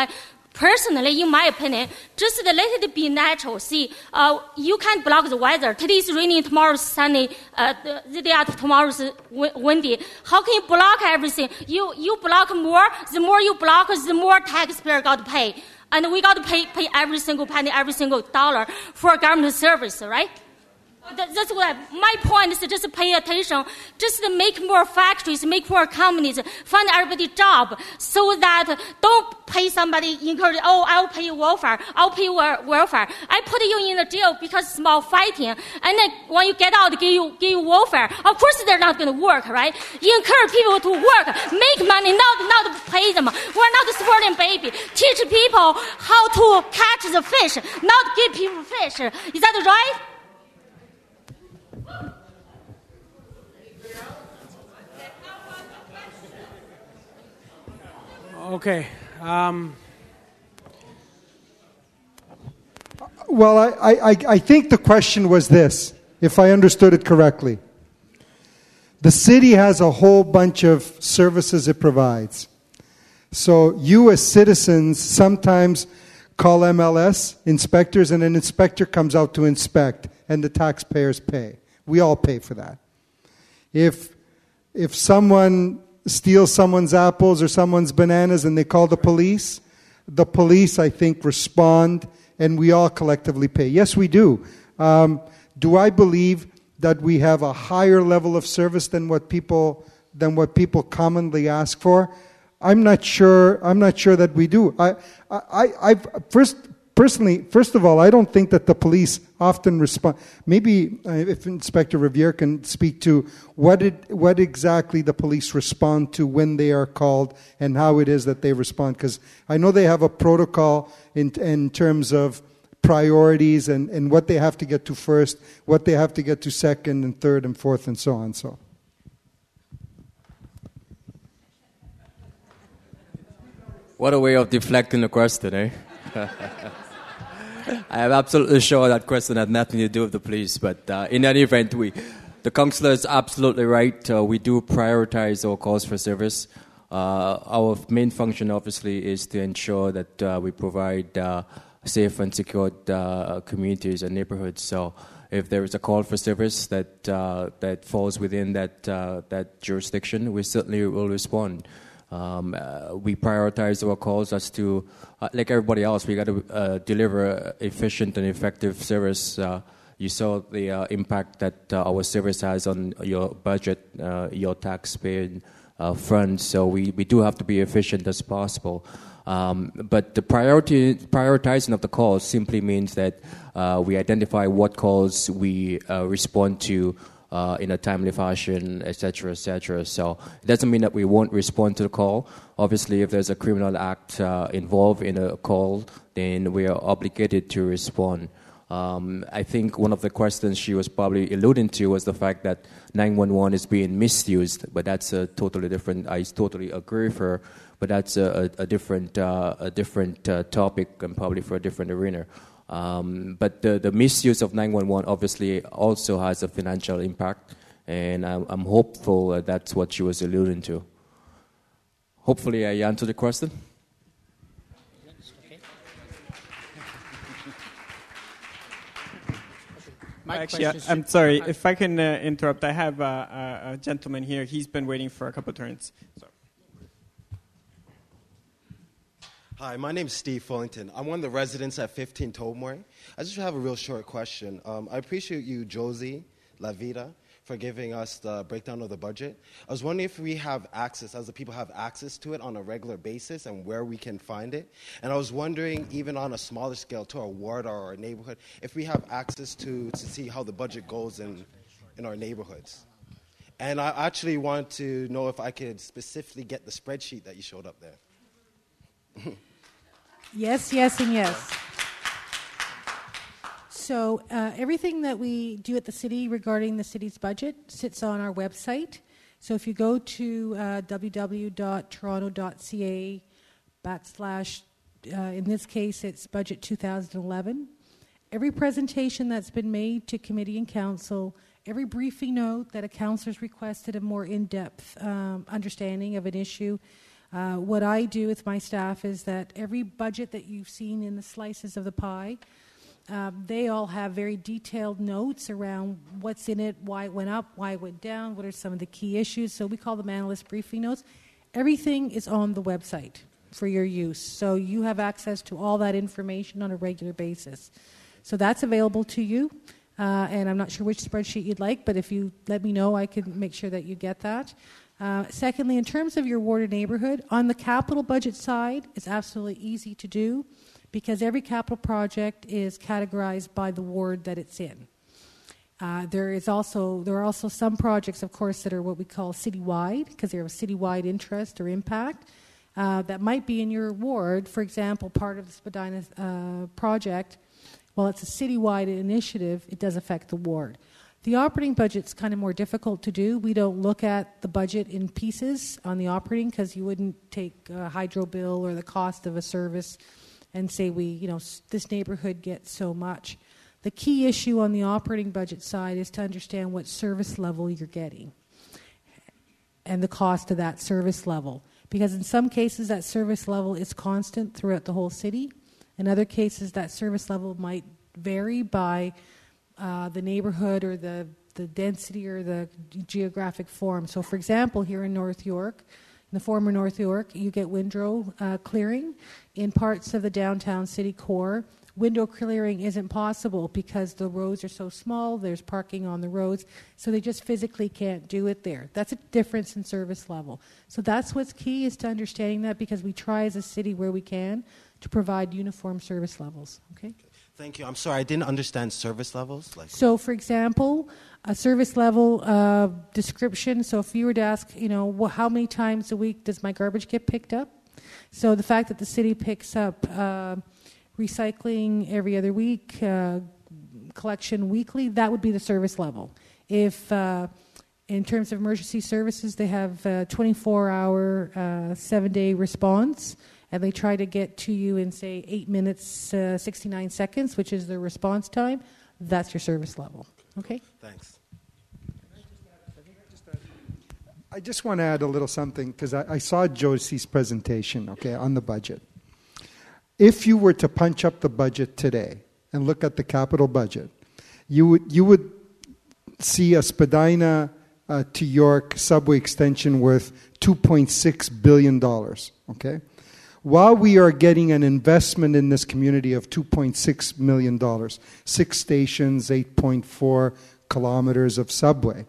Personally, in my opinion, just let it be natural. See, uh, you can't block the weather. Today is raining, tomorrow is sunny, uh, the, the day after tomorrow is windy. How can you block everything? You, you block more, the more you block, the more taxpayer got to pay. And we got to pay, pay every single penny, every single dollar for government service, right? That's what I, my point is, just pay attention, just make more factories, make more companies, find everybody job, so that don't pay somebody, encourage, oh, I'll pay you welfare, I'll pay you welfare. I put you in the jail because small fighting, and then when you get out, give you, give you welfare. Of course they're not going to work, right? You encourage people to work, make money, not, not pay them. We're not supporting baby. Teach people how to catch the fish, not give people fish. Is that right? Okay. Um. Well, I, I, I think the question was this, if I understood it correctly. The city has a whole bunch of services it provides. So you as citizens sometimes call M L S inspectors, and an inspector comes out to inspect, and the taxpayers pay. We all pay for that. If if someone steals someone's apples or someone's bananas and they call the police, the police, I think, respond, and we all collectively pay. Yes, we do. Um, do I believe that we have a higher level of service than what people than what people commonly ask for? I'm not sure. I'm not sure that we do. I, I, I first. Personally, first of all, I don't think that the police often respond. Maybe uh, if Inspector Riviere can speak to what it, what exactly the police respond to when they are called and how it is that they respond. Because I know they have a protocol in, in terms of priorities and, and what they have to get to first, what they have to get to second and third and fourth and so on. So. What a way of deflecting the question, eh? I am absolutely sure that question had nothing to do with the police, but uh, in any event, we, the councillor is absolutely right. Uh, we do prioritize our calls for service. Uh, our main function, obviously, is to ensure that uh, we provide uh, safe and secured uh, communities and neighborhoods. So, if there is a call for service that uh, that falls within that uh, that jurisdiction, we certainly will respond. Um, uh, we prioritize our calls as to, uh, like everybody else, we got to uh, deliver efficient and effective service. Uh, you saw the uh, impact that uh, our service has on your budget, uh, your taxpayer uh, funds. So we, we do have to be efficient as possible. Um, but the priority prioritizing of the calls simply means that uh, we identify what calls we uh, respond to Uh, in a timely fashion, et cetera, et cetera. So it doesn't mean that we won't respond to the call. Obviously, if there's a criminal act uh, involved in a call, then we are obligated to respond. Um, I think one of the questions she was probably alluding to was the fact that nine one one is being misused, but that's a totally different. I totally agree with her, but that's a, a, a different, uh, a different uh, topic and probably for a different arena. Um, but the, the misuse of nine one one obviously also has a financial impact, and I'm, I'm hopeful that that's what she was alluding to. Hopefully I answered the question. Actually, I, I'm sorry, if I can uh, interrupt. I have uh, a, a gentleman here. He's been waiting for a couple of turns. So. Hi, my name is Steve Fullington. I'm one of the residents at fifteen Tobermory. I just have a real short question. Um, I appreciate you, Josie Lavita, for giving us the breakdown of the budget. I was wondering if we have access, as the people have access to it on a regular basis and where we can find it. And I was wondering, even on a smaller scale, to our ward or our neighborhood, if we have access to, to see how the budget goes in, in our neighborhoods. And I actually want to know if I could specifically get the spreadsheet that you showed up there. Yes, yes, and yes. So uh, everything that we do at the city regarding the city's budget sits on our website. So if you go to uh, w w w dot toronto dot c a backslash, uh, in this case it's budget two thousand eleven, every presentation that's been made to committee and council, every briefing note that a councilor's requested a more in-depth um, understanding of an issue, Uh, what I do with my staff is that every budget that you've seen in the slices of the pie, um, they all have very detailed notes around what's in it, why it went up, why it went down, what are some of the key issues. So we call them analyst briefing notes. Everything is on the website for your use. So you have access to all that information on a regular basis. So that's available to you. Uh, and I'm not sure which spreadsheet you'd like, but if you let me know, I can make sure that you get that. Uh, secondly, in terms of your ward or neighborhood, on the capital budget side, it's absolutely easy to do because every capital project is categorized by the ward that it's in. Uh, there is also there are also some projects, of course, that are what we call citywide because they're of citywide interest or impact uh, that might be in your ward. For example, part of the Spadina uh, project, while it's a citywide initiative, it does affect the ward. The operating budget's kind of more difficult to do. We don't look at the budget in pieces on the operating because you wouldn't take a hydro bill or the cost of a service and say we, you know, this neighborhood gets so much. The key issue on the operating budget side is to understand what service level you're getting and the cost of that service level. Because in some cases that service level is constant throughout the whole city. In other cases that service level might vary by Uh, the neighborhood or the, the density or the geographic form. So, for example, here in North York, in the former North York, you get window uh, clearing. In parts of the downtown city core, window clearing isn't possible because the roads are so small, there's parking on the roads, so they just physically can't do it there. That's a difference in service level. So that's what's key, is to understanding that, because we try as a city where we can to provide uniform service levels. Okay? Thank you. I'm sorry, I didn't understand service levels. Like, so, for example, a service level uh, description. So, if you were to ask, you know, wh- how many times a week does my garbage get picked up? So, the fact that the city picks up uh, recycling every other week, uh, collection weekly, that would be the service level. If, uh, in terms of emergency services, they have a twenty-four hour, uh, seven-day response. And they try to get to you in, say, eight minutes, uh, sixty-nine seconds, which is the response time, that's your service level. Okay? Thanks. I just want to add a little something, because I, I saw Josie's presentation, okay, on the budget. If you were to punch up the budget today and look at the capital budget, you would, you would see a Spadina uh, to York subway extension worth two point six billion dollars, okay? While we are getting an investment in this community of two point six million dollars, six stations, eight point four kilometers of subway,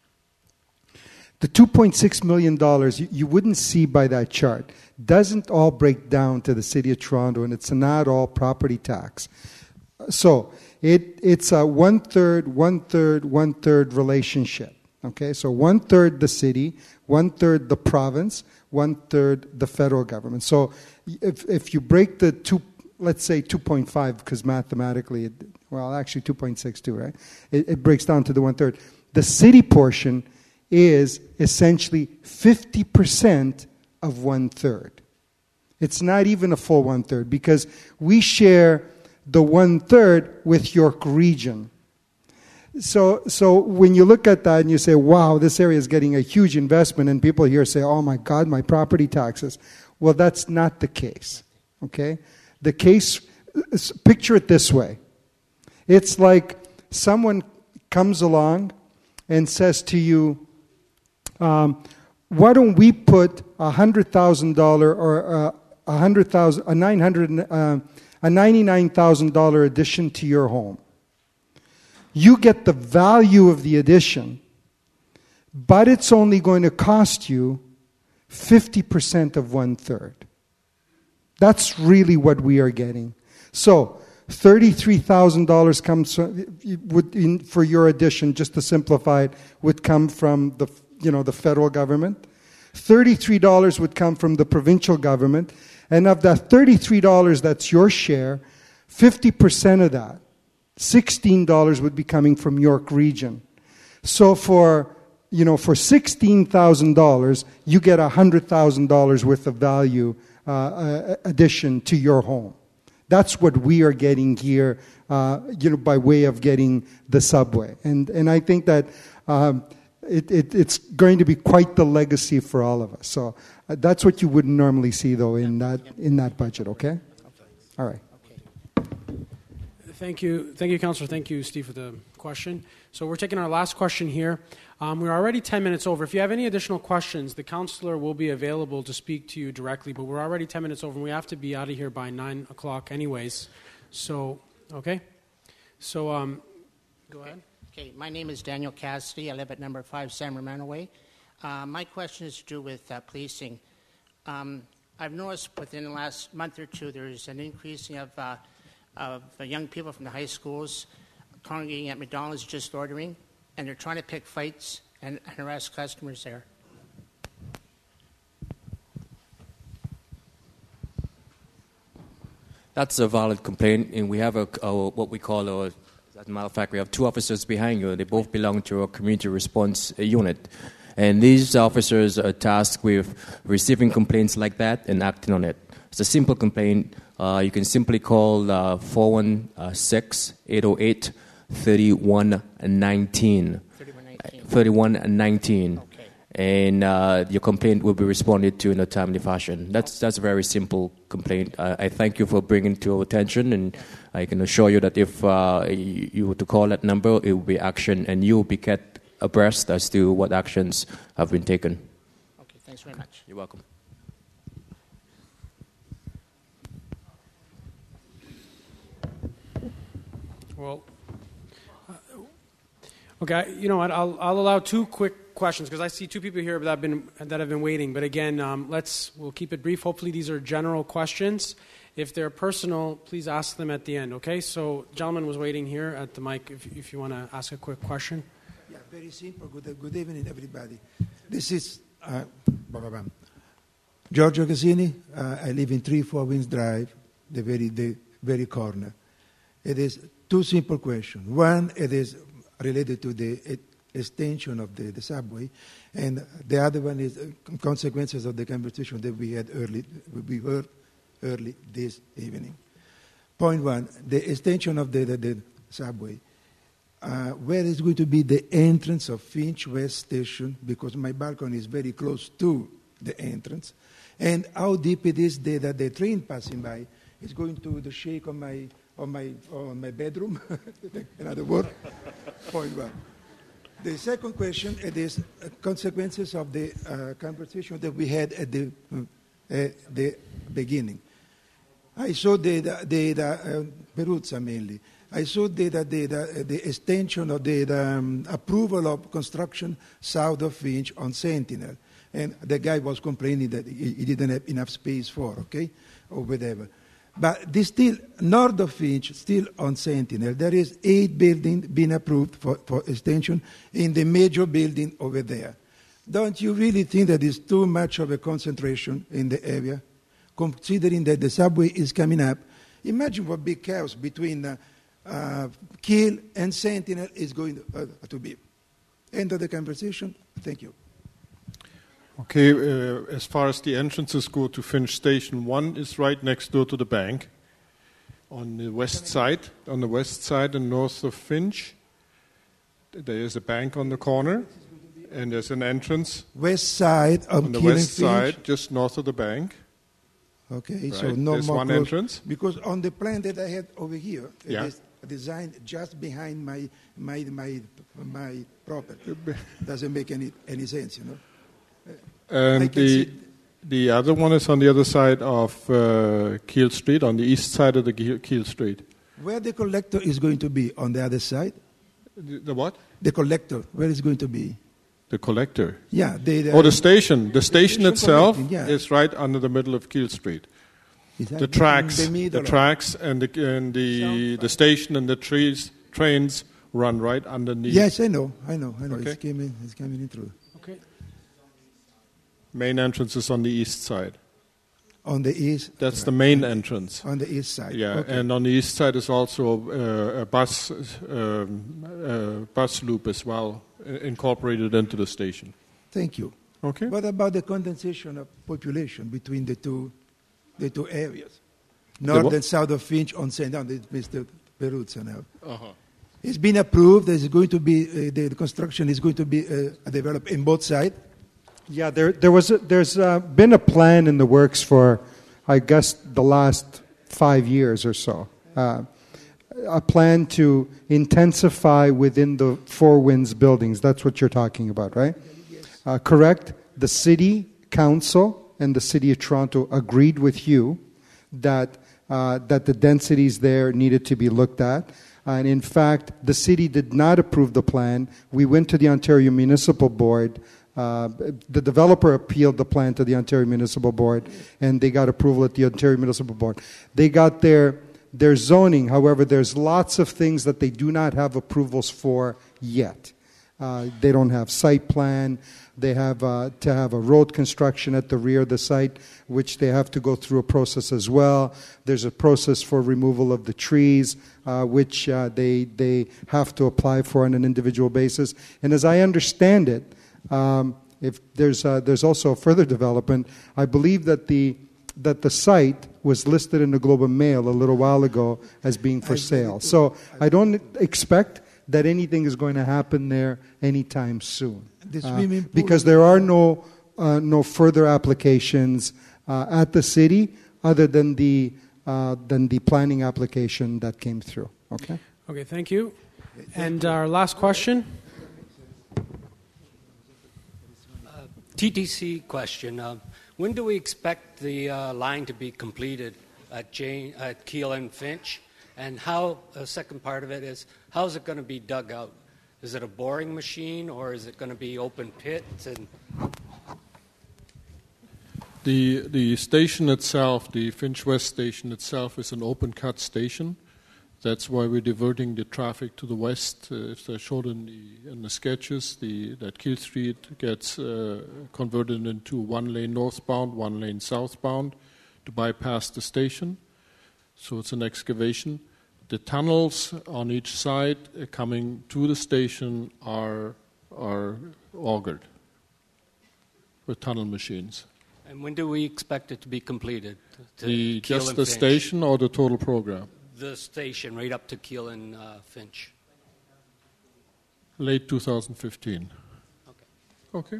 the two point six million dollars you, you wouldn't see by that chart doesn't all break down to the City of Toronto, and it's not all property tax. So it, it's a one-third, one-third, one-third relationship. Okay, so one-third the city, one-third the province, one-third the federal government. So if if you break the two, let's say two point five, because mathematically, it, well, actually two point six two, right? It, it breaks down to the one-third. The city portion is essentially fifty percent of one-third. It's not even a full one-third, because we share the one-third with York Region. So so when you look at that and you say, wow, this area is getting a huge investment, and people here say, oh my God, my property taxes. Well, that's not the case, okay? The case, picture it this way. It's like someone comes along and says to you, um, why don't we put a one hundred thousand dollars or a, one hundred thousand dollars, a nine hundred, uh, a ninety-nine thousand dollars addition to your home. You get the value of the addition, but it's only going to cost you fifty percent of one-third. That's really what we are getting. So thirty-three thousand dollars comes would in, for your addition, just to simplify it, would come from the you know the federal government. thirty-three dollars would come from the provincial government, and of that thirty-three dollars that's your share, fifty percent of that, sixteen dollars would be coming from York Region. So for you know for sixteen thousand dollars, you get one hundred thousand dollars worth of value uh, addition to your home. That's what we are getting here, uh, you know, by way of getting the subway. And and I think that um, it, it, it's going to be quite the legacy for all of us. So uh, that's what you wouldn't normally see, though, in that in that budget. Okay. All right. Thank you, thank you, Councillor. Thank you, Steve, for the question. So we're taking our last question here. Um, we're already ten minutes over. If you have any additional questions, the councillor will be available to speak to you directly. But we're already ten minutes over, and we have to be out of here by nine o'clock, anyways. So, okay. So, um, go ahead. Okay, my name is Daniel Cassidy. I live at number five San Romano Way. Uh, my question is to do with uh, policing. Um, I've noticed within the last month or two there's an increasing of uh, of young people from the high schools congregating at McDonald's just ordering, and they're trying to pick fights and harass customers there. That's a valid complaint, and we have a, a what we call a, as a matter of fact, we have two officers behind you. They both belong to a community response unit. And these officers are tasked with receiving complaints like that and acting on it. It's a simple complaint. Uh, you can simply call uh, four one six, eight oh eight, three one one nine. thirty-one nineteen. Okay. And uh, your complaint will be responded to in a timely fashion. That's that's a very simple complaint. Uh, I thank you for bringing it to our attention, and yeah. I can assure you that if uh, you, you were to call that number, it will be action, and you will be kept abreast as to what actions have been taken. Okay, thanks very much. You're welcome. Well, uh, okay, you know what? I'll I'll allow two quick questions because I see two people here that have been that have been waiting. But again, um, let's we'll keep it brief. Hopefully, these are general questions. If they're personal, please ask them at the end. Okay? So, gentleman was waiting here at the mic. If if you want to ask a quick question. Yeah, very simple. Good good evening, everybody. This is uh, Giorgio Casini. Uh, I live in three Four Winds Drive, the very the very corner. It is two simple questions. One, it is related to the extension of the, the subway, and the other one is consequences of the conversation that we had early, we heard early this evening. Point one, the extension of the, the, the subway. Uh, where is going to be the entrance of Finch West Station, because my balcony is very close to the entrance, and how deep it is that the, the train passing by is going to the shake on my on my on my bedroom. In other words, point one. The second question it is uh, consequences of the uh, conversation that we had at the uh, at the beginning. I saw the the, the, the uh, Peruzza mainly. I saw the the, the, the extension of the, the um, approval of construction south of Finch on Sentinel, and the guy was complaining that he, he didn't have enough space for, okay, or whatever. But this still, north of Finch, still on Sentinel, there is eight buildings being approved for, for extension in the major building over there. Don't you really think that is too much of a concentration in the area? Considering that the subway is coming up, imagine what big chaos between uh, uh, Kiel and Sentinel is going uh, to be. End of the conversation. Thank you. Okay, uh, as far as the entrances go to Finch Station, one is right next door to the bank on the west side, on the west side and north of Finch. There is a bank on the corner, and there's an entrance. West side of On the Kiel and west Finch? side, just north of the bank. Okay, Right. so no There's more one close, entrance. because on the plan that I had over here, Yeah. it is designed just behind my my my my property. Doesn't make any any sense, you know. I And can the see- the other one is on the other side of uh, Kiel Street, on the east side of the Kiel Kiel Street. Where the collector is going to be on the other side? The, the what? The collector, where is going to be? The collector. Yeah, they, they Oh, the station. The station station itself collecting, yeah. is right under the middle of Kiel Street. Is that The in tracks, the the, middle of- tracks, and the and the the station and the trees trains run right underneath. Yes, I know, I know, I know. Okay. It's coming, it's coming in through. Okay. Main entrance is on the east side. On the east. That's the main entrance. On the east side. Yeah, Okay. and on the east side is also uh, a bus um, uh, bus loop as well, uh, incorporated into the station. Thank you. Okay. What about the condensation of population between the two, the two areas, north what? and south of Finch on Saint Down? Mister Peruzza now. Uh-huh. It's been approved. There's going to be uh, the, the construction is going to be uh, developed in both sides. Yeah, there there was a, there's uh, been a plan in the works for, I guess, the last five years or so. Uh, a plan to intensify within the Four Winds buildings. That's what you're talking about, right? Uh, correct. The city council and the city of Toronto agreed with you that uh, that the densities there needed to be looked at. And in fact, the city did not approve the plan. We went to the Ontario Municipal Board. Uh, the developer appealed the plan to the Ontario Municipal Board, and they got approval at the Ontario Municipal Board. They got their their zoning. However, there's lots of things that they do not have approvals for yet. Uh, they don't have site plan. They have uh, to have a road construction at the rear of the site, which they have to go through a process as well. There's a process for removal of the trees, uh, which uh, they they have to apply for on an individual basis. And as I understand it, um, if there's uh, there's also a further development. I believe that the that the site was listed in the Globe and Mail a little while ago as being for sale. So I don't expect that anything is going to happen there anytime soon, uh, because there are no uh, no further applications uh, at the city other than the uh, than the planning application that came through. Okay. Okay. Thank you. And our last question. Uh, T T C question. Uh, when do we expect the uh, line to be completed at, Jane, at Keele and Finch? And how, the second part of it is, how is it going to be dug out? Is it a boring machine, or is it going to be open pits? And the the station itself, the Finch West station itself, is an open cut station. That's why we're diverting the traffic to the west. Uh, if they're showed in the in the sketches, the that Keele Street gets uh, converted into one lane northbound, one lane southbound, to bypass the station. So it's an excavation. The tunnels on each side uh, coming to the station are are augered with tunnel machines. And when do we expect it to be completed? To the, Keele just and the Finch? station or the total program? The station, right up to Keele and uh, Finch. Late two thousand fifteen. Okay. Okay.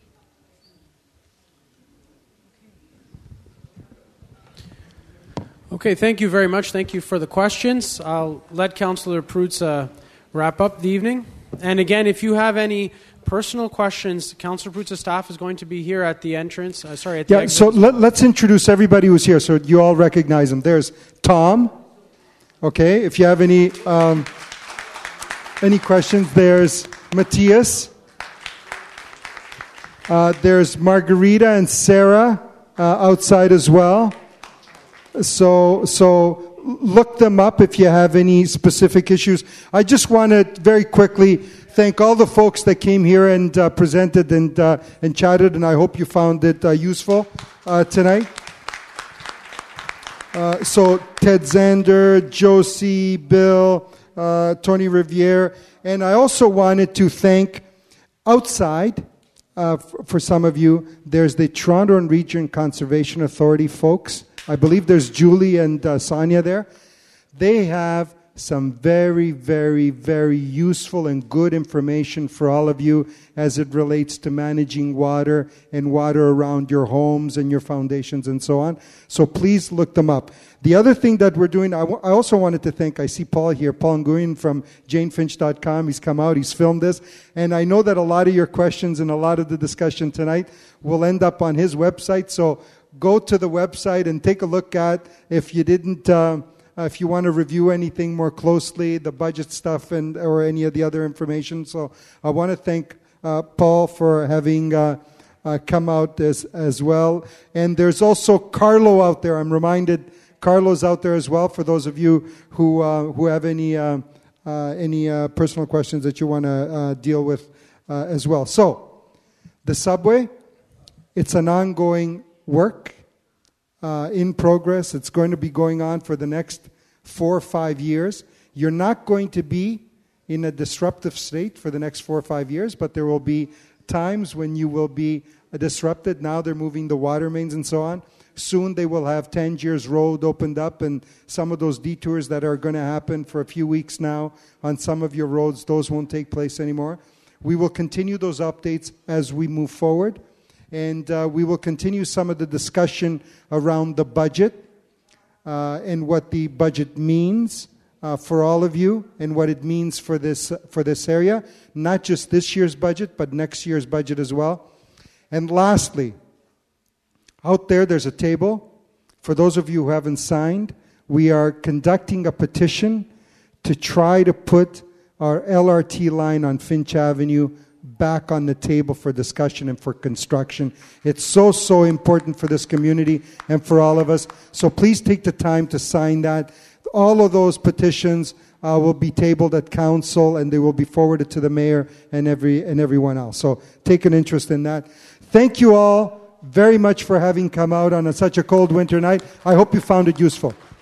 Okay, thank you very much. Thank you for the questions. I'll let Councillor Prutz uh, wrap up the evening. And again, if you have any personal questions, Councillor Prutz's staff is going to be here at the entrance. Uh, sorry, at the Yeah, exit. so let, let's introduce everybody who's here so you all recognize them. There's Tom. Okay, if you have any um, any questions, there's Matthias. Uh, there's Margarita and Sarah uh, outside as well. So, so look them up if you have any specific issues. I just want to very quickly thank all the folks that came here and uh, presented and uh, and chatted, and I hope you found it uh, useful uh, tonight. Uh, so Ted Zander, Josie, Bill, uh, Tony Riviere, and I also wanted to thank outside, uh, f- for some of you, there's the Toronto and Region Conservation Authority folks. I believe there's Julie and uh, Sonia there. They have some very, very, very useful and good information for all of you as it relates to managing water and water around your homes and your foundations and so on. So please look them up. The other thing that we're doing, I, w- I also wanted to thank, I see Paul here, Paul Nguyen from jane finch dot com. He's come out, he's filmed this. And I know that a lot of your questions and a lot of the discussion tonight will end up on his website. So go to the website and take a look at, if you didn't... Uh, Uh, if you want to review anything more closely, the budget stuff and or any of the other information. So I want to thank uh, Paul for having uh, uh, come out as as well. And there's also Carlo out there. I'm reminded Carlo's out there as well for those of you who uh, who have any uh, uh, any uh, personal questions that you want to uh, deal with uh, as well. So the subway, it's an ongoing work. Uh, in progress. It's going to be going on for the next four or five years. You're not going to be in a disruptive state for the next four or five years, but there will be times when you will be uh, disrupted. Now they're moving the water mains and so on. soon they will have Tangiers Road opened up, and some of those detours that are going to happen for a few weeks now on some of your roads, those won't take place anymore. We will continue those updates as we move forward, and uh, we will continue some of the discussion around the budget uh, and what the budget means uh, for all of you and what it means for this, for this area, not just this year's budget, but next year's budget as well. And lastly, out there, there's a table. For those of you who haven't signed, we are conducting a petition to try to put our L R T line on Finch Avenue back on the table for discussion and for construction. It's so, so important for this community and for all of us. So please take the time to sign that. All of those petitions uh, will be tabled at council, and they will be forwarded to the mayor and every and everyone else. So take an interest in that. Thank you all very much for having come out on a, such a cold winter night. I hope you found it useful.